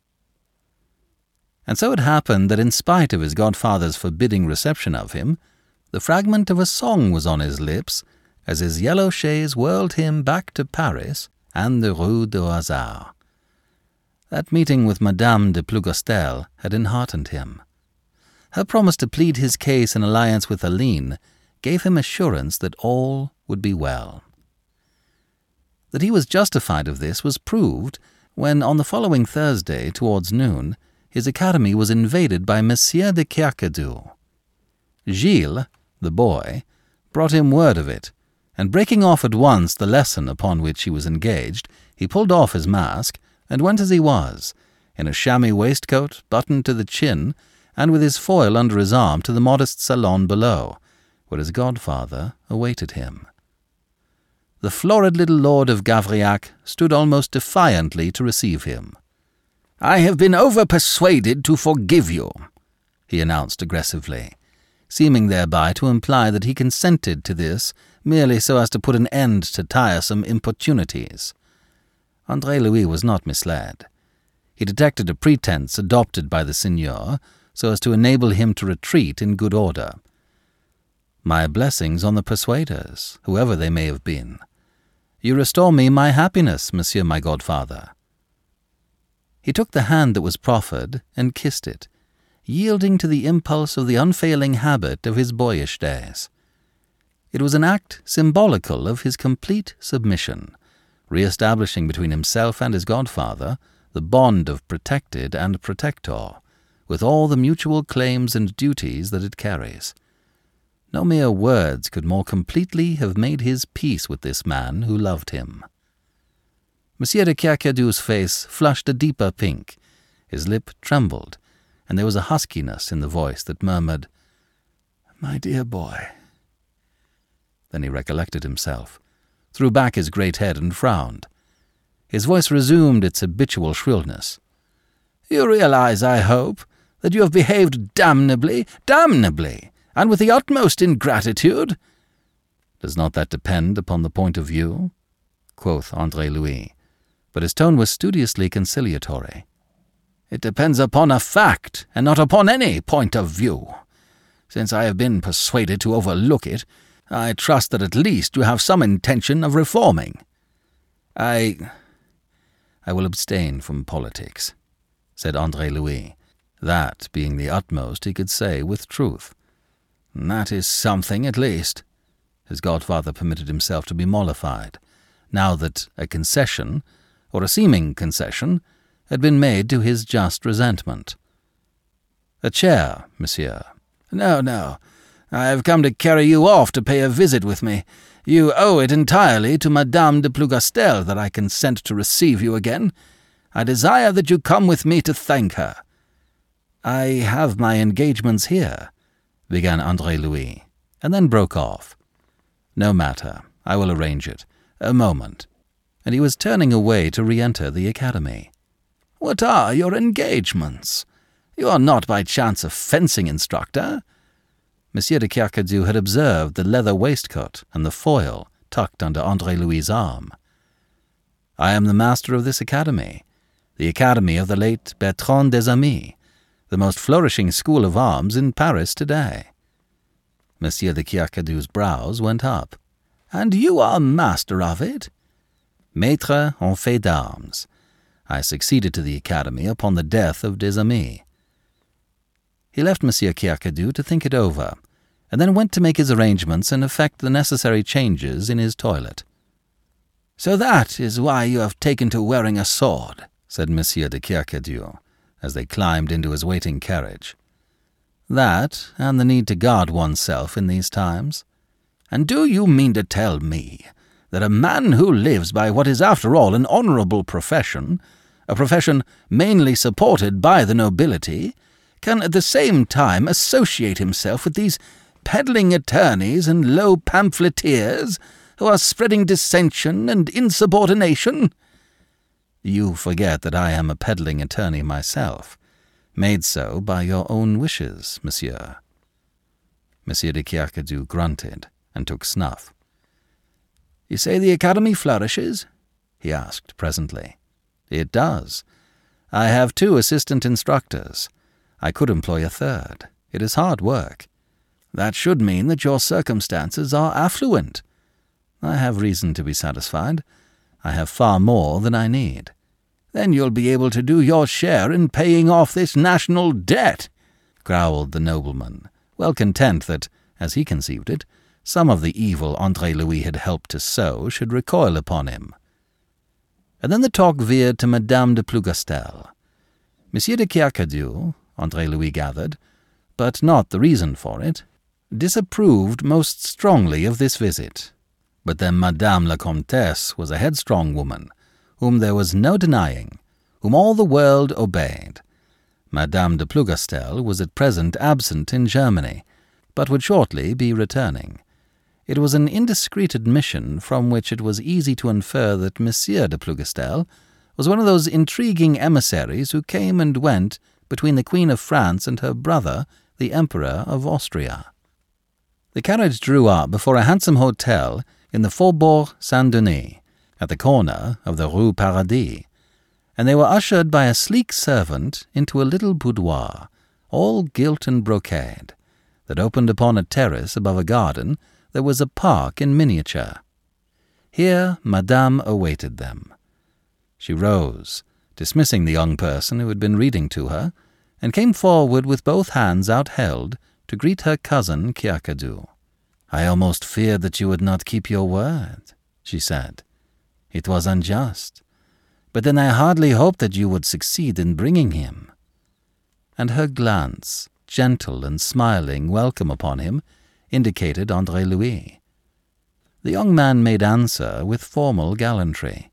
And so it happened that in spite of his godfather's forbidding reception of him, the fragment of a song was on his lips as his yellow chaise whirled him back to Paris and the Rue du Hasard. That meeting with Madame de Plougastel had enheartened him. Her promise to plead his case in alliance with Aline gave him assurance that all would be well. That he was justified of this was proved when, on the following Thursday, towards noon, his academy was invaded by Monsieur de Kercadiou. Gilles, the boy, brought him word of it, and breaking off at once the lesson upon which he was engaged, he pulled off his mask and went as he was, in a chamois waistcoat buttoned to the chin, and with his foil under his arm to the modest salon below, where his godfather awaited him. The florid little lord of Gavrillac stood almost defiantly to receive him. "I have been over-persuaded to forgive you," he announced aggressively, seeming thereby to imply that he consented to this merely so as to put an end to tiresome importunities. André Louis was not misled. He detected a pretense adopted by the seigneur so as to enable him to retreat in good order. "My blessings on the persuaders, whoever they may have been. You restore me my happiness, monsieur my godfather." He took the hand that was proffered and kissed it, yielding to the impulse of the unfailing habit of his boyish days. It was an act symbolical of his complete submission, re-establishing between himself and his godfather the bond of protected and protector, with all the mutual claims and duties that it carries. No mere words could more completely have made his peace with this man who loved him. Monsieur de Kercadiou's face flushed a deeper pink, his lip trembled, and there was a huskiness in the voice that murmured, "My dear boy." Then he recollected himself, threw back his great head and frowned. His voice resumed its habitual shrillness. "You realize, I hope, that you have behaved damnably, damnably, and with the utmost ingratitude." "Does not that depend upon the point of view?" quoth André Louis, but his tone was studiously conciliatory. "It depends upon a fact, and not upon any point of view. Since I have been persuaded to overlook it, I trust that at least you have some intention of reforming." I... I will abstain from politics," said André Louis, that being the utmost he could say with truth. "That is something, at least." His godfather permitted himself to be mollified, now that a concession, or a seeming concession, had been made to his just resentment. "A chair, monsieur." "No, no. I have come to carry you off to pay a visit with me. You owe it entirely to Madame de Plougastel that I consent to receive you again. I desire that you come with me to thank her." "I have my engagements here," began André Louis, and then broke off. "No matter, I will arrange it. A moment." And he was turning away to re-enter the academy. "What are your engagements? You are not by chance a fencing instructor?" Monsieur de Kercadiou had observed the leather waistcoat and the foil tucked under André Louis's arm. "I am the master of this academy, the academy of the late Bertrand des Amis, the most flourishing school of arms in Paris today." Monsieur de Kercadiou's brows went up. "And you are master of it?" "Maître en fait d'armes. I succeeded to the academy upon the death of des Amis." He left Monsieur Kercadiou to think it over, and then went to make his arrangements and effect the necessary changes in his toilet. "So that is why you have taken to wearing a sword," said Monsieur de Kercadiou, as they climbed into his waiting carriage. "That, and the need to guard oneself in these times." "And do you mean to tell me that a man who lives by what is after all an honourable profession, a profession mainly supported by the nobility, can at the same time associate himself with these peddling attorneys and low pamphleteers who are spreading dissension and insubordination?" "You forget that I am a peddling attorney myself, made so by your own wishes, monsieur." Monsieur de Kercadiou grunted and took snuff. "You say the academy flourishes?" he asked presently. "It does. I have two assistant instructors. I could employ a third. It is hard work." "That should mean that your circumstances are affluent." "I have reason to be satisfied. I have far more than I need." "Then you'll be able to do your share in paying off this national debt," growled the nobleman, well content that, as he conceived it, some of the evil André Louis had helped to sow should recoil upon him. And then the talk veered to Madame de Plougastel. Monsieur de Kercadiou, André Louis gathered, but not the reason for it, disapproved most strongly of this visit. But then Madame la Comtesse was a headstrong woman, whom there was no denying, whom all the world obeyed. Madame de Plougastel was at present absent in Germany, but would shortly be returning. It was an indiscreet admission from which it was easy to infer that Monsieur de Plougastel was one of those intriguing emissaries who came and went between the Queen of France and her brother, the Emperor of Austria. The carriage drew up before a handsome hotel in the Faubourg Saint-Denis, at the corner of the Rue Paradis, and they were ushered by a sleek servant into a little boudoir, all gilt and brocade, that opened upon a terrace above a garden that was a park in miniature. Here Madame awaited them. She rose, dismissing the young person who had been reading to her, and came forward with both hands outheld to greet her cousin Kercadiou. "I almost feared that you would not keep your word," she said. "It was unjust. But then I hardly hoped that you would succeed in bringing him." And her glance, gentle and smiling welcome upon him, indicated André Louis. The young man made answer with formal gallantry.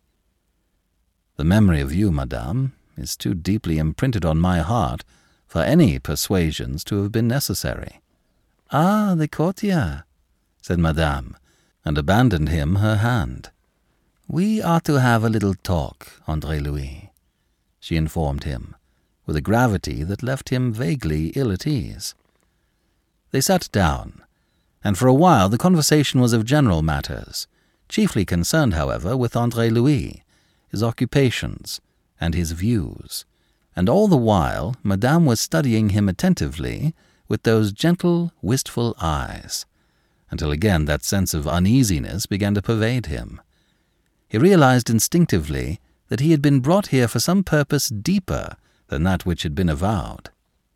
"The memory of you, madame, is too deeply imprinted on my heart for any persuasions to have been necessary." "Ah, the courtier," said madame, and abandoned him her hand. "We are to have a little talk, André Louis," she informed him, with a gravity that left him vaguely ill at ease. They sat down, and for a while the conversation was of general matters, chiefly concerned, however, with André Louis, his occupations, and his views, and all the while Madame was studying him attentively with those gentle, wistful eyes, until again that sense of uneasiness began to pervade him. He realized instinctively that he had been brought here for some purpose deeper than that which had been avowed.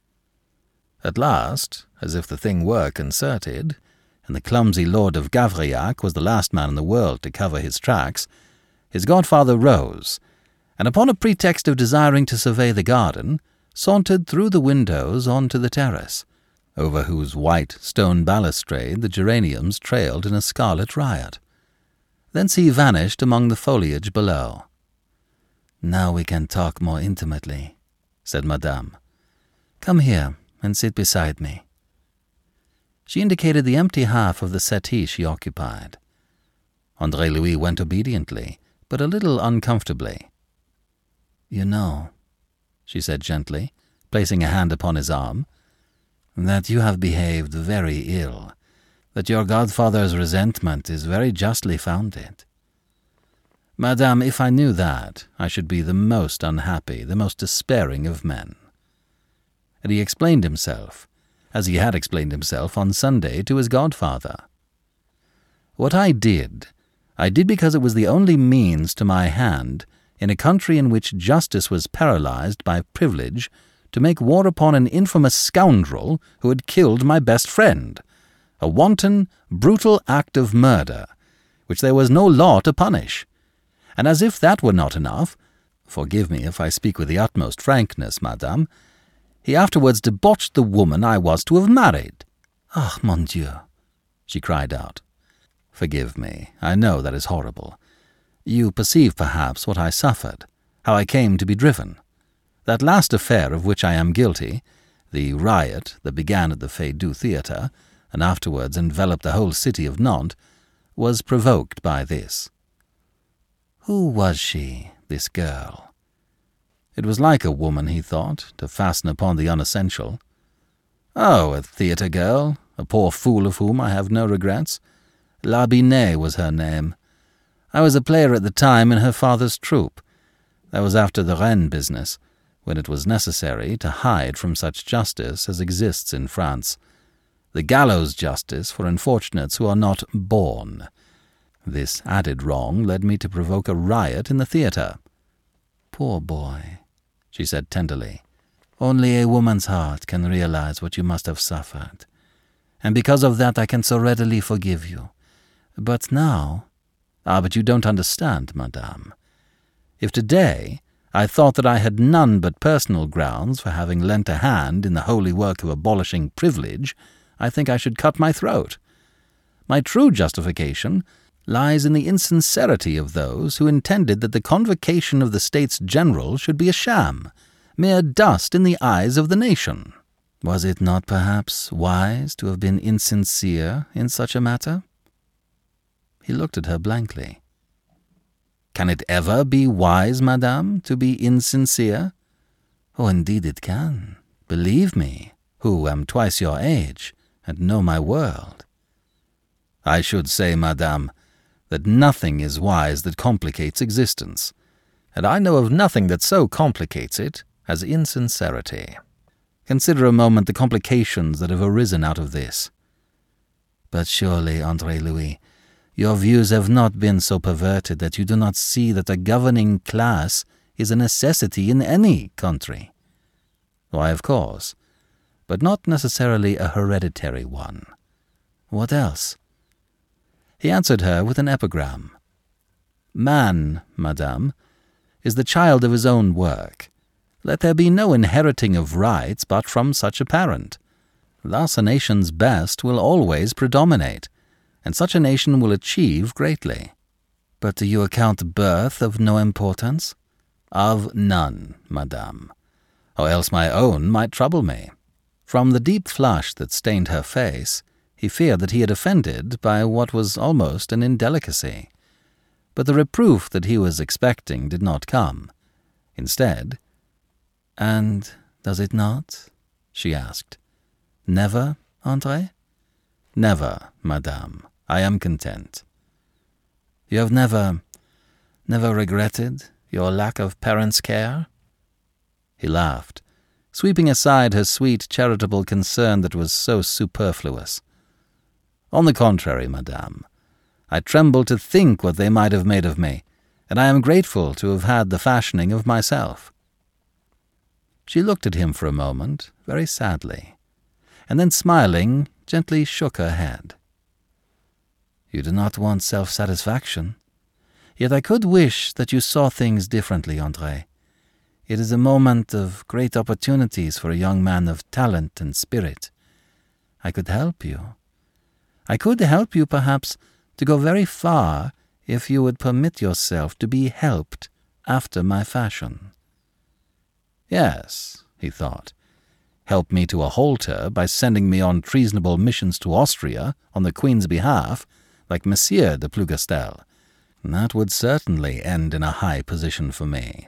At last, as if the thing were concerted, and the clumsy Lord of Gavrillac was the last man in the world to cover his tracks, his godfather rose, and upon a pretext of desiring to survey the garden, sauntered through the windows on to the terrace, over whose white stone balustrade the geraniums trailed in a scarlet riot. Thence he vanished among the foliage below. "Now we can talk more intimately," said Madame. "Come here and sit beside me." She indicated the empty half of the settee she occupied. André Louis went obediently, but a little uncomfortably. "You know," she said gently, placing a hand upon his arm, "that you have behaved very ill, that your godfather's resentment is very justly founded." "Madame, if I knew that, I should be the most unhappy, the most despairing of men." And he explained himself, as he had explained himself on Sunday to his godfather. "What I did, I did because it was the only means to my hand, in a country in which justice was paralyzed by privilege, to make war upon an infamous scoundrel who had killed my best friend, a wanton, brutal act of murder, which there was no law to punish. And as if that were not enough, forgive me if I speak with the utmost frankness, madame, he afterwards debauched the woman I was to have married." "Ah, mon Dieu!" she cried out. "Forgive me, I know that is horrible. You perceive perhaps what I suffered, how I came to be driven. That last affair of which I am guilty, the riot that began at the Feydeau Theatre, and afterwards enveloped the whole city of Nantes, was provoked by this." Who was she, this girl? It was like a woman, he thought, to fasten upon the unessential. "Oh, a theatre girl, a poor fool of whom I have no regrets. La Binet was her name. I was a player at the time in her father's troupe. That was after the Rennes business, when it was necessary to hide from such justice as exists in France. The gallows justice for unfortunates who are not born. This added wrong led me to provoke a riot in the theatre." "Poor boy," she said tenderly. "Only a woman's heart can realize what you must have suffered. And because of that I can so readily forgive you. But now—" "Ah, but you don't understand, madame. If today I thought that I had none but personal grounds for having lent a hand in the holy work of abolishing privilege, I think I should cut my throat. My true justification lies in the insincerity of those who intended that the convocation of the States General should be a sham, mere dust in the eyes of the nation. Was it not perhaps wise to have been insincere in such a matter? He looked at her blankly. Can it ever be wise, madame, to be insincere? Oh, indeed it can. Believe me, who am twice your age, and know my world. I should say, madame, that nothing is wise that complicates existence, and I know of nothing that so complicates it as insincerity. Consider a moment the complications that have arisen out of this. But surely, André Louis, your views have not been so perverted that you do not see that a governing class is a necessity in any country. Why, of course, but not necessarily a hereditary one. What else? He answered her with an epigram. Man, madame, is the child of his own work. Let there be no inheriting of rights but from such a parent. Thus a nation's best will always predominate, and such a nation will achieve greatly. But do you account birth of no importance? Of none, madame, or else my own might trouble me. From the deep flush that stained her face, he feared that he had offended by what was almost an indelicacy. But the reproof that he was expecting did not come. Instead, "And does it not?" she asked. "Never, André?" "Never, madame. I am content." "You have never, never regretted your lack of parents' care?" He laughed, sweeping aside her sweet, charitable concern that was so superfluous. "On the contrary, madame, I tremble to think what they might have made of me, and I am grateful to have had the fashioning of myself." She looked at him for a moment, very sadly, and then, smiling, gently shook her head. "You do not want self-satisfaction. Yet I could wish that you saw things differently, André. It is a moment of great opportunities for a young man of talent and spirit. I could help you. I could help you, perhaps, to go very far if you would permit yourself to be helped after my fashion." Yes, he thought, help me to a halter by sending me on treasonable missions to Austria on the Queen's behalf, like Monsieur de Plougastel. That would certainly end in a high position for me.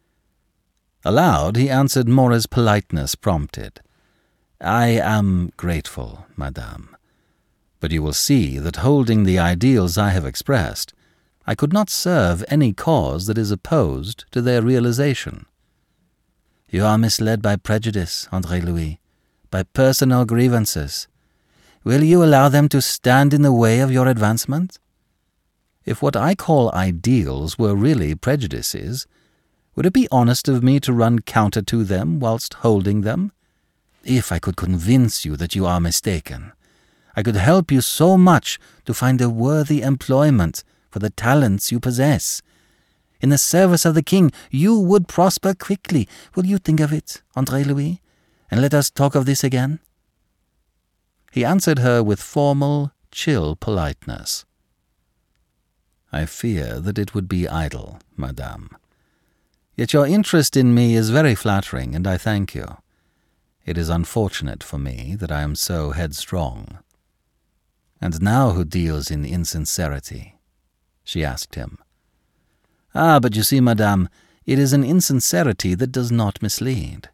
Aloud he answered more as politeness prompted. "I am grateful, madame, but you will see that holding the ideals I have expressed, I could not serve any cause that is opposed to their realization." "You are misled by prejudice, André Louis, by personal grievances. Will you allow them to stand in the way of your advancement? If what I call ideals were really prejudices, would it be honest of me to run counter to them whilst holding them? If I could convince you that you are mistaken, I could help you so much to find a worthy employment for the talents you possess. In the service of the king, you would prosper quickly. Will you think of it, André Louis, and let us talk of this again?" He answered her with formal, chill politeness. "I fear that it would be idle, madame. Yet your interest in me is very flattering, and I thank you. It is unfortunate for me that I am so headstrong." "And now who deals in insincerity?" she asked him. "Ah, but you see, madame, it is an insincerity that does not mislead."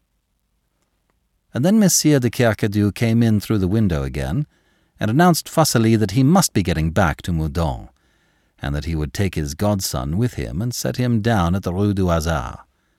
And then Monsieur de Kercadiou came in through the window again, and announced fussily that he must be getting back to Meudon, and that he would take his godson with him and set him down at the Rue du Hasard.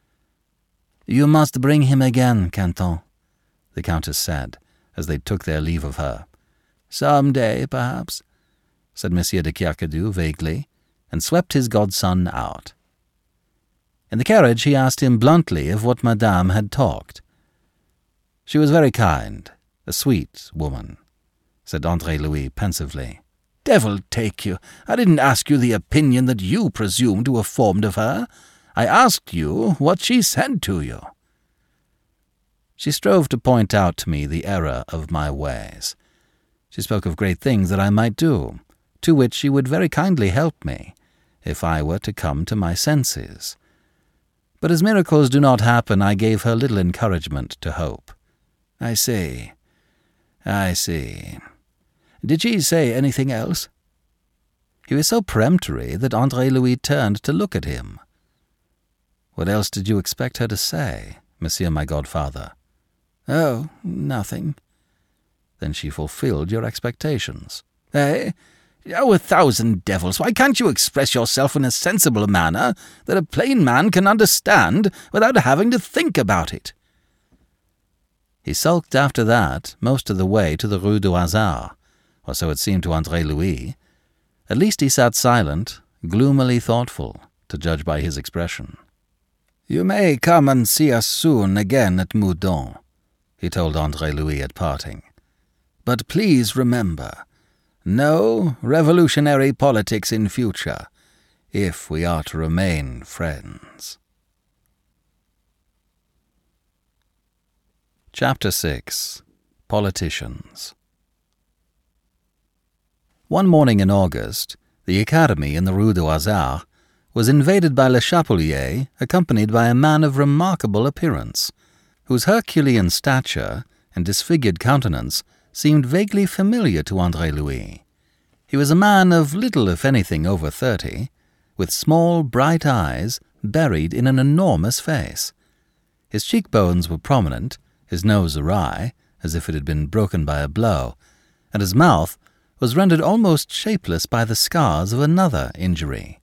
"You must bring him again, Canton," the Countess said, as they took their leave of her. "Some day, perhaps," said Monsieur de Kercadiou vaguely, and swept his godson out. In the carriage he asked him bluntly of what Madame had talked. "She was very kind, a sweet woman," said André Louis pensively. "Devil take you! I didn't ask you the opinion that you presume to have formed of her. I asked you what she said to you." She strove to point out to me the error of my ways. She spoke of great things that I might do, to which she would very kindly help me, if I were to come to my senses. But as miracles do not happen, I gave her little encouragement to hope. "I see. I see. Did she say anything else?" He was so peremptory that André Louis turned to look at him. "What else did you expect her to say, Monsieur my godfather?" "Oh, nothing." "Then she fulfilled your expectations." "Eh? Oh, a thousand devils! Why can't you express yourself in a sensible manner that a plain man can understand without having to think about it?" He sulked after that most of the way to the Rue du Hasard, or so it seemed to André Louis. At least he sat silent, gloomily thoughtful, to judge by his expression. "You may come and see us soon again at Meudon," he told André Louis at parting. "But please remember, no revolutionary politics in future, if we are to remain friends." Chapter six. Politicians. One morning in August, the Academy in the Rue du Hasard was invaded by Le Chapelier, accompanied by a man of remarkable appearance, whose Herculean stature and disfigured countenance seemed vaguely familiar to André Louis. He was a man of little, if anything, over thirty, with small, bright eyes buried in an enormous face. His cheekbones were prominent, his nose awry, as if it had been broken by a blow, and his mouth was rendered almost shapeless by the scars of another injury.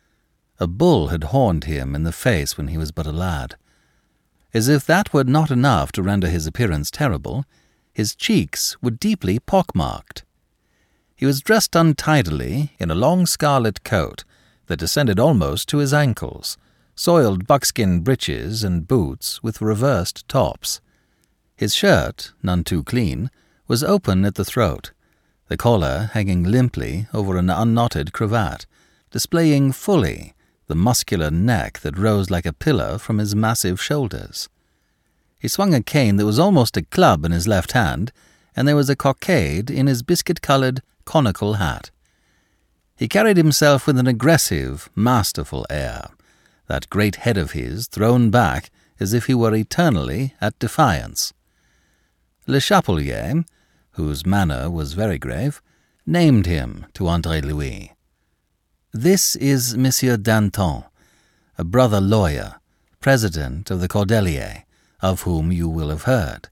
A bull had horned him in the face when he was but a lad. As if that were not enough to render his appearance terrible, his cheeks were deeply pockmarked. He was dressed untidily in a long scarlet coat that descended almost to his ankles, soiled buckskin breeches and boots with reversed tops. His shirt, none too clean, was open at the throat, the collar hanging limply over an unknotted cravat, displaying fully the muscular neck that rose like a pillar from his massive shoulders. He swung a cane that was almost a club in his left hand, and there was a cockade in his biscuit-coloured, conical hat. He carried himself with an aggressive, masterful air, that great head of his thrown back as if he were eternally at defiance. Le Chapelier, whose manner was very grave, named him to André Louis. "This is Monsieur Danton, a brother lawyer, president of the Cordeliers, of whom you will have heard."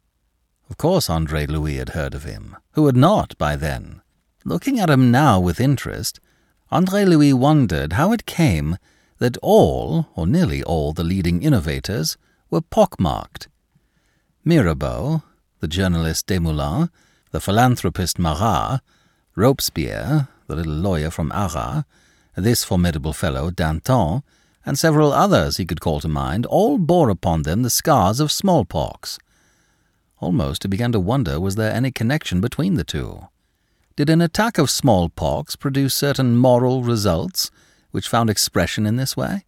Of course André Louis had heard of him. Who had not by then? Looking at him now with interest, André Louis wondered how it came that all, or nearly all, the leading innovators were pockmarked. Mirabeau, the journalist Desmoulins, the philanthropist Marat, Robespierre, the little lawyer from Arras, this formidable fellow Danton, and several others he could call to mind, all bore upon them the scars of smallpox. Almost he began to wonder, was there any connection between the two? Did an attack of smallpox produce certain moral results which found expression in this way?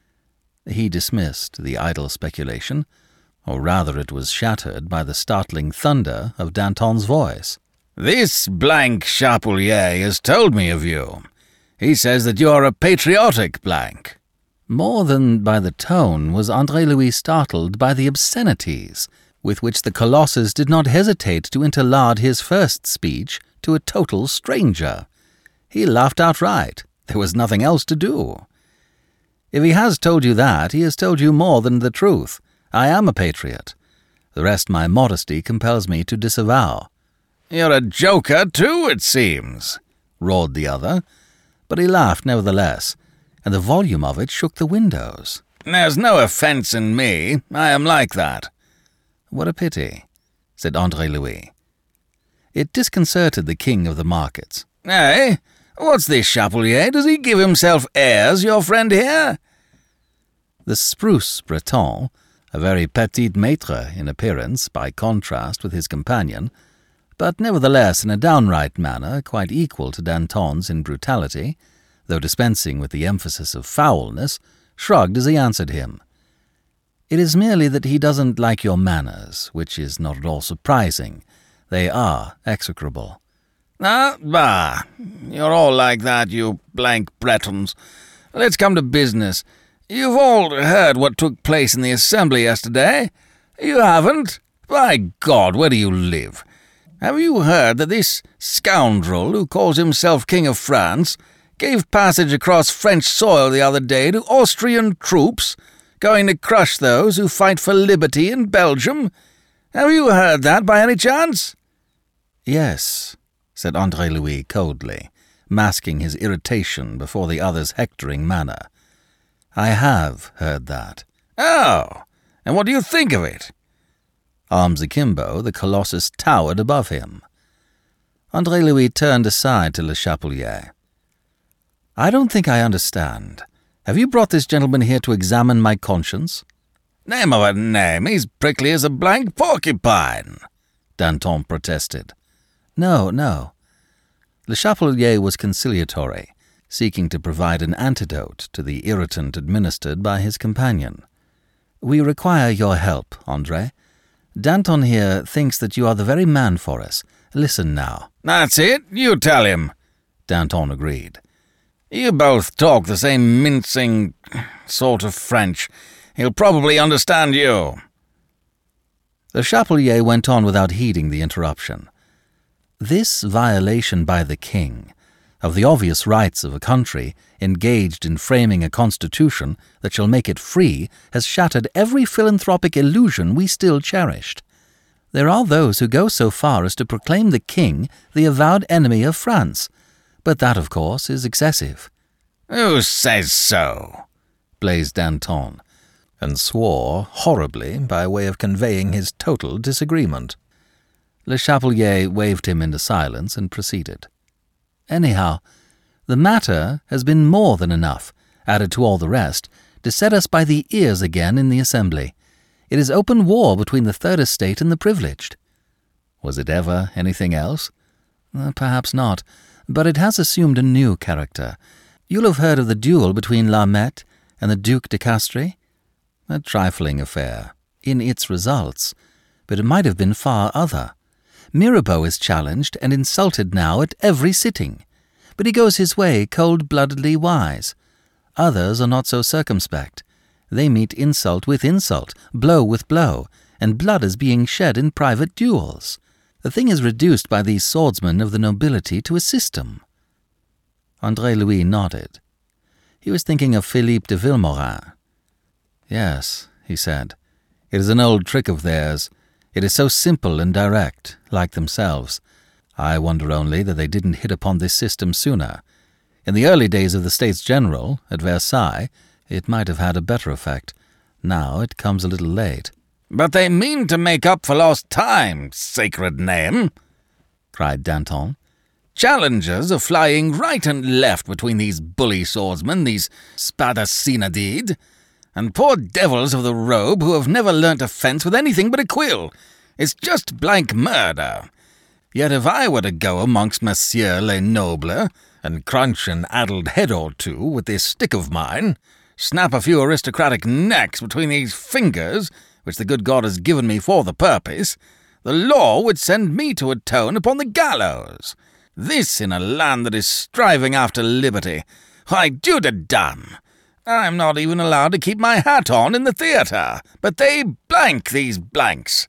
He dismissed the idle speculation, or rather it was shattered by the startling thunder of Danton's voice. "This blank Chapelier has told me of you. He says that you are a patriotic blank." More than by the tone was André Louis startled by the obscenities with which the Colossus did not hesitate to interlard his first speech to a total stranger. He laughed outright. There was nothing else to do. "If he has told you that, he has told you more than the truth. I am a patriot. The rest my modesty compels me to disavow." "You're a joker, too, it seems," roared the other, but he laughed nevertheless, and the volume of it shook the windows. "There's no offence in me. I am like that." "What a pity," said André Louis. It disconcerted the king of the markets. "Eh? What's this Chapelier? Does he give himself airs, your friend here?" The spruce Breton, a very petit maître in appearance by contrast with his companion, but nevertheless in a downright manner quite equal to Danton's in brutality, though dispensing with the emphasis of foulness, shrugged as he answered him. "It is merely that he doesn't like your manners, which is not at all surprising. They are execrable." Ah, bah, you're all like that, you blank Bretons. Let's come to business. You've all heard what took place in the Assembly yesterday? You haven't? By God, where do you live? Have you heard that this scoundrel, who calls himself King of France, gave passage across French soil the other day to Austrian troops, going to crush those who fight for liberty in Belgium? Have you heard that by any chance? "Yes," said André Louis coldly, masking his irritation before the other's hectoring manner. "I have heard that." "Oh, and what do you think of it?" Arms akimbo, the Colossus towered above him. André Louis turned aside to Le Chapelier. "I don't think I understand. Have you brought this gentleman here to examine my conscience?" "Name of a name, he's prickly as a blank porcupine," Danton protested. "No, no." Le Chapelier was conciliatory, seeking to provide an antidote to the irritant administered by his companion. "We require your help, André. Danton here thinks that you are the very man for us. Listen now." "That's it, you tell him," Danton agreed. "You both talk the same mincing sort of French. He'll probably understand you." The Chapelier went on without heeding the interruption. "This violation by the king of the obvious rights of a country engaged in framing a constitution that shall make it free has shattered every philanthropic illusion we still cherished. There are those who go so far as to proclaim the king the avowed enemy of France, but that, of course, is excessive." "Who says so?" blazed Danton, and swore horribly by way of conveying his total disagreement. Le Chapelier waved him into silence and proceeded. "Anyhow, the matter has been more than enough, added to all the rest, to set us by the ears again in the Assembly. It is open war between the Third Estate and the Privileged." Was it ever anything else? Uh, perhaps not, but it has assumed a new character. You'll have heard of the duel between Lameth and the Duc de Castries? A trifling affair, in its results, but it might have been far other. Mirabeau is challenged and insulted now at every sitting, but he goes his way cold-bloodedly wise. Others are not so circumspect. They meet insult with insult, blow with blow, and blood is being shed in private duels. The thing is reduced by these swordsmen of the nobility to a system." André Louis nodded. He was thinking of Philippe de Vilmorin. "Yes," he said, "it is an old trick of theirs. It is so simple and direct, like themselves. I wonder only that they didn't hit upon this system sooner. In the early days of the States General, at Versailles, it might have had a better effect. Now it comes a little late." "But they mean to make up for lost time, sacred name!" cried Danton. "Challengers are flying right and left between these bully swordsmen, these spadacinadid, and poor devils of the robe who have never learnt a fence with anything but a quill. It's just blank murder. Yet if I were to go amongst Messieurs les Nobles, and crunch an addled head or two with this stick of mine, snap a few aristocratic necks between these fingers, which the good God has given me for the purpose, the law would send me to atone upon the gallows. This in a land that is striving after liberty. Why, Dieu de dame! I'm not even allowed to keep my hat on in the theatre, but they blank these blanks."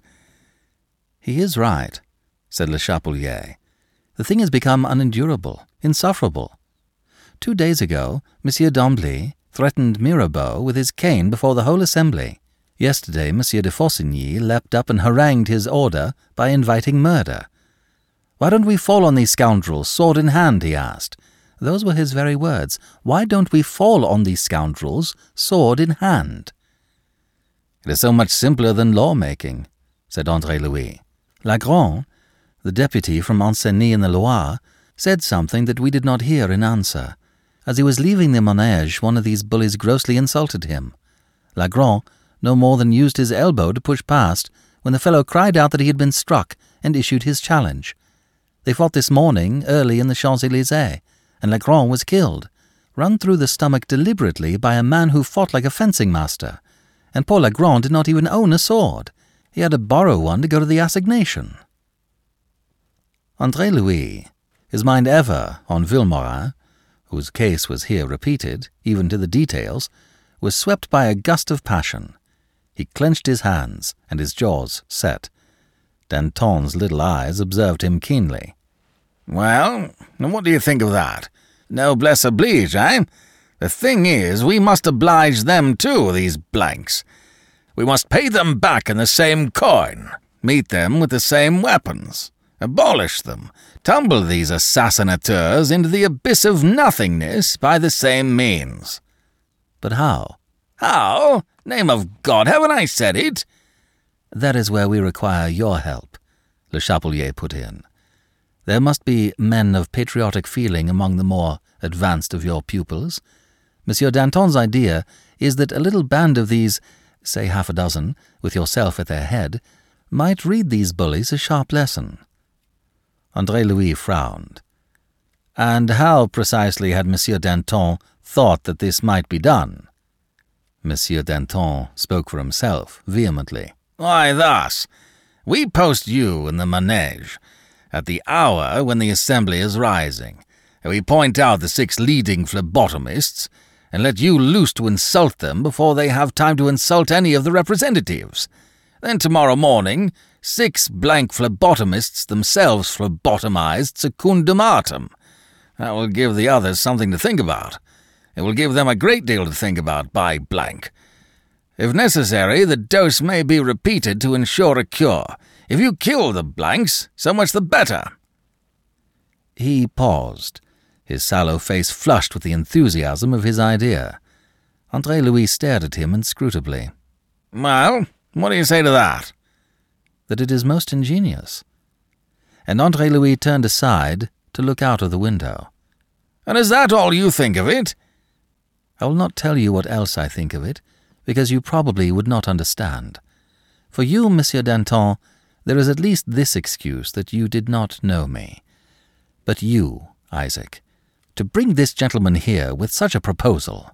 "He is right," said Le Chapelier. "The thing has become unendurable, insufferable. Two days ago, Monsieur d'Ambly threatened Mirabeau with his cane before the whole Assembly. Yesterday, Monsieur de Faucigny leapt up and harangued his order by inviting murder. 'Why don't we fall on these scoundrels, sword in hand?' he asked. Those were his very words. 'Why don't we fall on these scoundrels, sword in hand?' "It is so much simpler than law-making," said André Louis. Lagrange, the deputy from Ancenis in the Loire, said something that we did not hear in answer. As he was leaving the manège, one of these bullies grossly insulted him. Lagrange no more than used his elbow to push past when the fellow cried out that he had been struck and issued his challenge. They fought this morning early in the Champs-Élysées, and Lagrange was killed. run through the stomach deliberately by a man who fought like a fencing master, and Paul Legrand did not even own a sword. He had to borrow one to go to the assignation. André Louis, his mind ever on Vilmorin, whose case was here repeated, even to the details, was swept by a gust of passion. He clenched his hands, and his jaws set. Danton's little eyes observed him keenly. "Well, and what do you think of that? Noblesse oblige, eh? The thing is, we must oblige them too, these blanks. We must pay them back in the same coin, meet them with the same weapons, abolish them, tumble these assassinateurs into the abyss of nothingness by the same means." But how? "How? Name of God, haven't I said it?" "That is where we require your help," Le Chapelier put in. "There must be men of patriotic feeling among the more advanced of your pupils. Monsieur Danton's idea is that a little band of these, say half a dozen, with yourself at their head, might read these bullies a sharp lesson." André Louis frowned. "And how precisely had Monsieur Danton thought that this might be done?" Monsieur Danton spoke for himself vehemently. "Why, thus. We post you in the manège at the hour when the assembly is rising, and we point out the six leading phlebotomists, and let you loose to insult them before they have time to insult any of the representatives. Then tomorrow morning, six blank phlebotomists themselves phlebotomized secundum. That will give the others something to think about. It will give them a great deal to think about, by blank. If necessary, the dose may be repeated to ensure a cure. If you kill the blanks, so much the better." He paused, his sallow face flushed with the enthusiasm of his idea. André Louis stared at him inscrutably. "Well, what do you say to that?" "That it is most ingenious." And André Louis turned aside to look out of the window. "And is that all you think of it?" "I will not tell you what else I think of it, because you probably would not understand. For you, Monsieur Danton, there is at least this excuse that you did not know me. But you, Isaac, to bring this gentleman here with such a proposal—"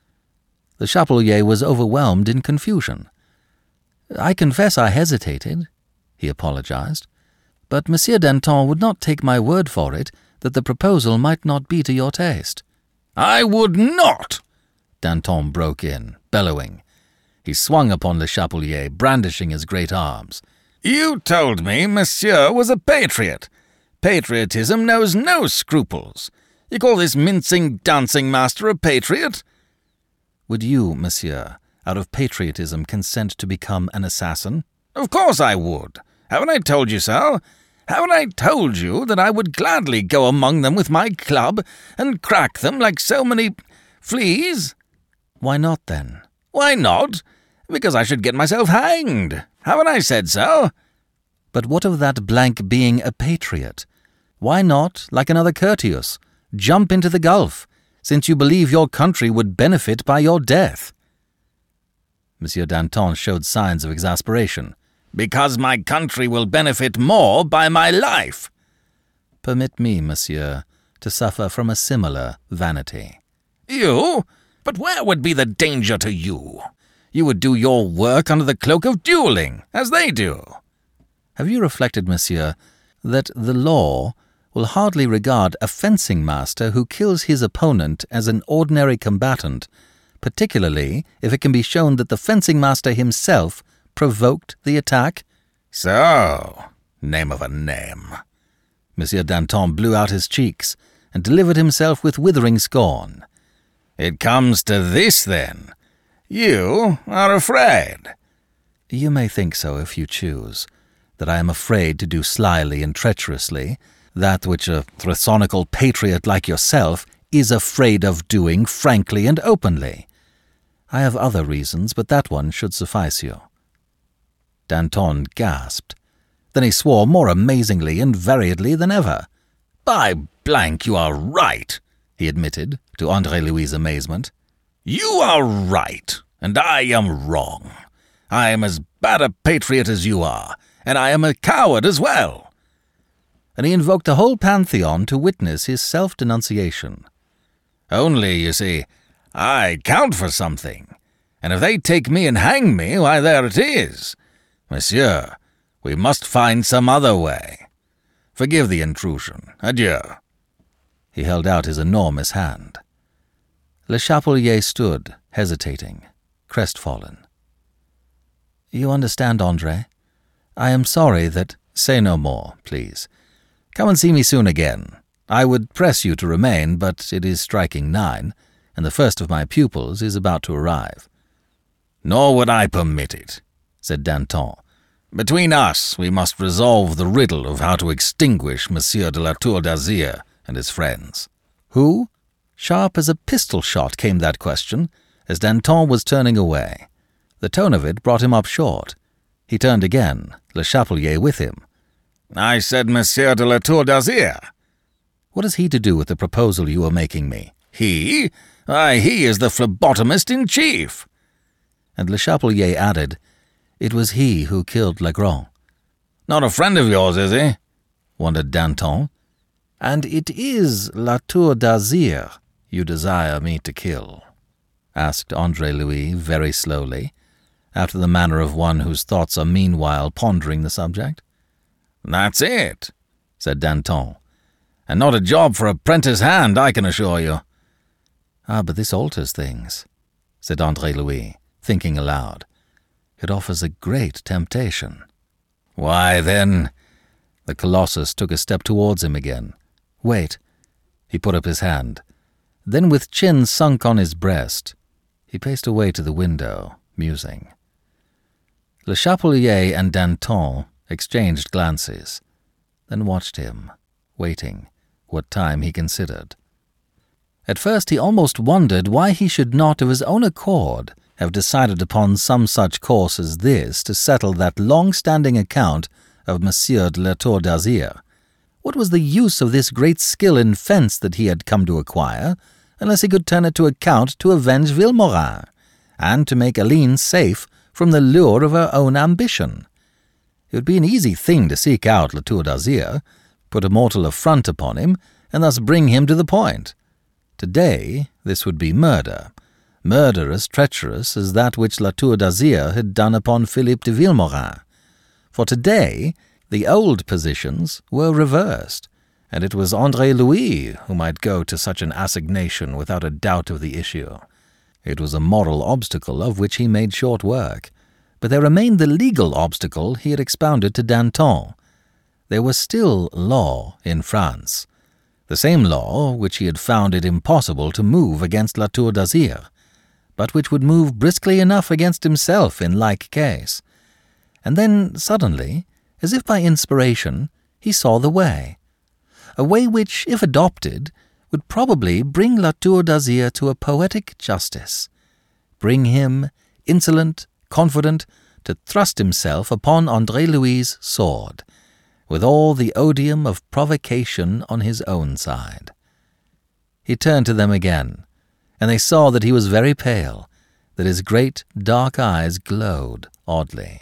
The Chapelier was overwhelmed in confusion. "I confess I hesitated," he apologized, "but Monsieur Danton would not take my word for it that the proposal might not be to your taste." "I would not!" Danton broke in, bellowing. He swung upon Le Chapelier, brandishing his great arms. "You told me Monsieur was a patriot. Patriotism knows no scruples. You call this mincing dancing master a patriot?" "Would you, Monsieur, out of patriotism consent to become an assassin?" "Of course I would. Haven't I told you so? Haven't I told you that I would gladly go among them with my club and crack them like so many fleas?" "Why not, then?" "Why not? Because I should get myself hanged. Haven't I said so?" "But what of that blank being a patriot? Why not, like another Curtius, jump into the gulf, since you believe your country would benefit by your death?" Monsieur Danton showed signs of exasperation. "Because my country will benefit more by my life." "Permit me, monsieur, to suffer from a similar vanity." "You? But where would be the danger to you? You would do your work under the cloak of dueling, as they do." "Have you reflected, monsieur, that the law will hardly regard a fencing master who kills his opponent as an ordinary combatant, particularly if it can be shown that the fencing master himself provoked the attack?" "So, name of a name." Monsieur Danton blew out his cheeks and delivered himself with withering scorn. "It comes to this, then. You are afraid." "You may think so if you choose, that I am afraid to do slyly and treacherously that which a thrasonical patriot like yourself is afraid of doing frankly and openly. I have other reasons, but that one should suffice you." Danton gasped. Then he swore more amazingly and variedly than ever. "By blank, you are right," he admitted, to André Louis' amazement. "You are right, and I am wrong. I am as bad a patriot as you are, and I am a coward as well." And he invoked the whole pantheon to witness his self-denunciation. Only, you see, I count for something, and if they take me and hang me, why, there it is. Monsieur, we must find some other way. Forgive the intrusion. Adieu." He held out his enormous hand. Le Chapelier stood, hesitating, crestfallen. "You understand, André? I am sorry that—" "Say no more, please. Come and see me soon again. I would press you to remain, but it is striking nine, and the first of my pupils is about to arrive." "Nor would I permit it," said Danton. "Between us, we must resolve the riddle of how to extinguish Monsieur de la Tour d'Azyr and his friends." "Who?" Sharp as a pistol shot came that question, as Danton was turning away. The tone of it brought him up short. He turned again, Le Chapelier with him. "I said Monsieur de la Tour d'Azyr." "What has he to do with the proposal you are making me?" "He? Why, he is the phlebotomist-in-chief." And Le Chapelier added, "It was he who killed Legrand." "Not a friend of yours, is he?" wondered Danton. "And it is La Tour d'Azyr you desire me to kill?" asked André Louis very slowly, after the manner of one whose thoughts are meanwhile pondering the subject. "That's it," said Danton. "And not a job for a prentice hand, I can assure you." "Ah, but this alters things," said André Louis, thinking aloud. "It offers a great temptation." "Why, then—" The Colossus took a step towards him again. "Wait." He put up his hand. Then, with chin sunk on his breast, he paced away to the window, musing. Le Chapelier and Danton exchanged glances, then watched him, waiting, what time he considered. At first he almost wondered why he should not of his own accord have decided upon some such course as this to settle that long-standing account of Monsieur de la Tour d'Azyr. What was the use of this great skill in fence that he had come to acquire, unless he could turn it to account to avenge Vilmorin, and to make Aline safe from the lure of her own ambition? It would be an easy thing to seek out La Tour d'Azyr, put a mortal affront upon him, and thus bring him to the point. Today this would be murder, murder as treacherous as that which La Tour d'Azyr had done upon Philippe de Vilmorin. For today the old positions were reversed, and it was André Louis who might go to such an assignation without a doubt of the issue. It was a moral obstacle of which he made short work, but there remained the legal obstacle he had expounded to Danton. There was still law in France, the same law which he had found it impossible to move against La Tour d'Azyr, but which would move briskly enough against himself in like case. And then, suddenly, as if by inspiration, he saw the way. A way which, if adopted, would probably bring La Tour d'Azyr to a poetic justice, bring him, insolent, confident, to thrust himself upon André Louis's sword, with all the odium of provocation on his own side. He turned to them again, and they saw that he was very pale, that his great dark eyes glowed oddly.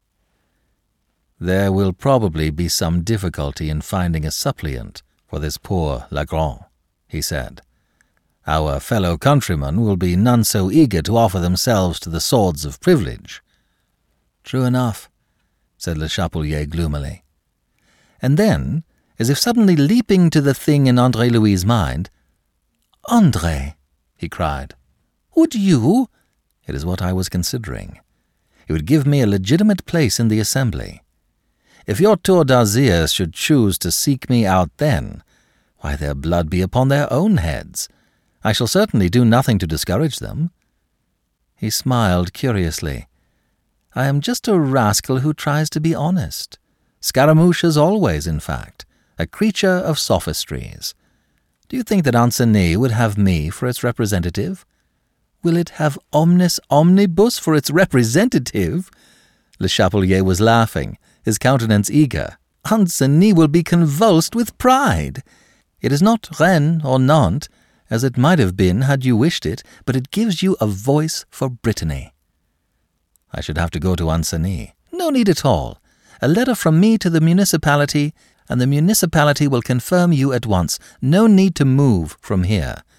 "There will probably be some difficulty in finding a suppliant for this poor Legrand," he said. "Our fellow countrymen will be none so eager to offer themselves to the swords of privilege." "True enough," said Le Chapelier gloomily. And then, as if suddenly leaping to the thing in André Louis's mind, "André," he cried, "would you—" "It is what I was considering. It would give me a legitimate place in the assembly. If your Tour d'Azyr should choose to seek me out then, why, their blood be upon their own heads. I shall certainly do nothing to discourage them." He smiled curiously. "I am just a rascal who tries to be honest. Scaramouche as always, in fact, a creature of sophistries. Do you think that Ancenis would have me for its representative? Will it have omnis omnibus for its representative?" Le Chapelier was laughing, his countenance eager. "Ancenis will be convulsed with pride. It is not Rennes or Nantes, as it might have been had you wished it, but it gives you a voice for Brittany." "I should have to go to Ancenis." "No need at all. A letter from me to the municipality, and the municipality will confirm you at once. No need to move from here.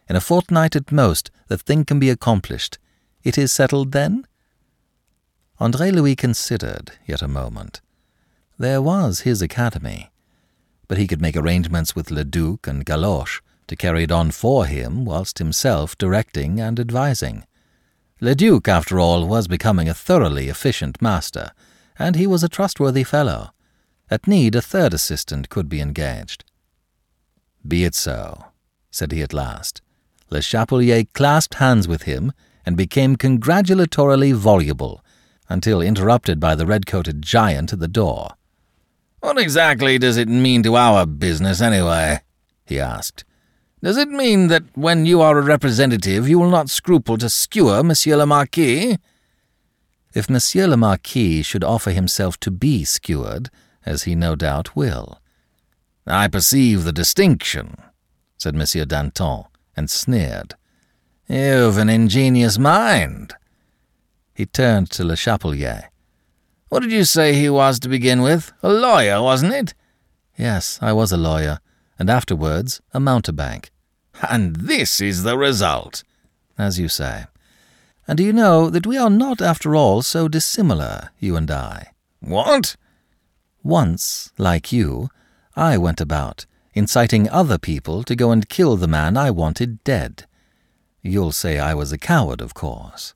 In a fortnight at most, the thing can be accomplished. It is settled then?" André Louis considered yet a moment. There was his academy, but he could make arrangements with Leduc and Galoche to carry it on for him whilst himself directing and advising. Leduc, after all, was becoming a thoroughly efficient master, and he was a trustworthy fellow. At need, a third assistant could be engaged. "Be it so," said he at last. Le Chapelier clasped hands with him and became congratulatorily voluble, until interrupted by the red-coated giant at the door. "What exactly does it mean to our business, anyway?" he asked. "Does it mean that when you are a representative you will not scruple to skewer Monsieur le Marquis?" "If Monsieur le Marquis should offer himself to be skewered, as he no doubt will." "I perceive the distinction," said Monsieur Danton, and sneered. "You've an ingenious mind." He turned to Le Chapelier. "What did you say he was to begin with? A lawyer, wasn't it?" "Yes, I was a lawyer, and afterwards a mountebank." "And this is the result." "As you say. And do you know that we are not, after all, so dissimilar, you and I?" "What?" "Once, like you, I went about, inciting other people to go and kill the man I wanted dead. You'll say I was a coward, of course."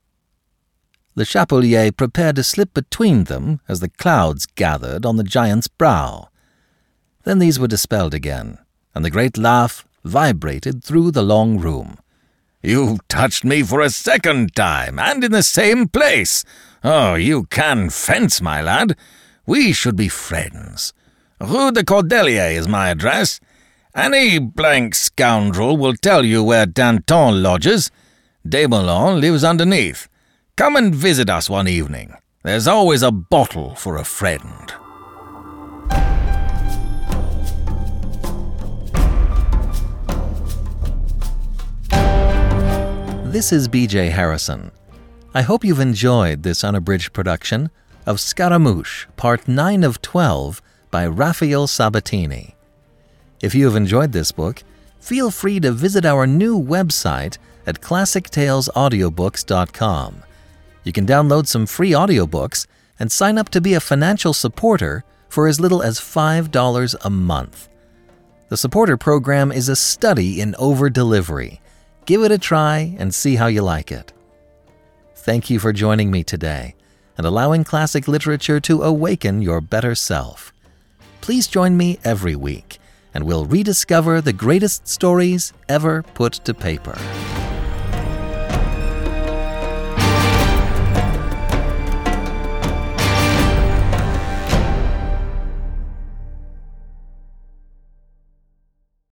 Le Chapelier prepared to slip between them as the clouds gathered on the giant's brow. Then these were dispelled again, and the great laugh vibrated through the long room. "You've touched me for a second time, and in the same place. Oh, you can fence, my lad. We should be friends. Rue de Cordelier is my address. Any blank scoundrel will tell you where Danton lodges. Desmoulins lives underneath. Come and visit us one evening. There's always a bottle for a friend." This is B J Harrison. I hope you've enjoyed this unabridged production of Scaramouche, Part nine of twelve by Raphael Sabatini. If you have enjoyed this book, feel free to visit our new website at classic tales audiobooks dot com. You can download some free audiobooks and sign up to be a financial supporter for as little as five dollars a month. The supporter program is a study in over-delivery. Give it a try and see how you like it. Thank you for joining me today and allowing classic literature to awaken your better self. Please join me every week, and we'll rediscover the greatest stories ever put to paper.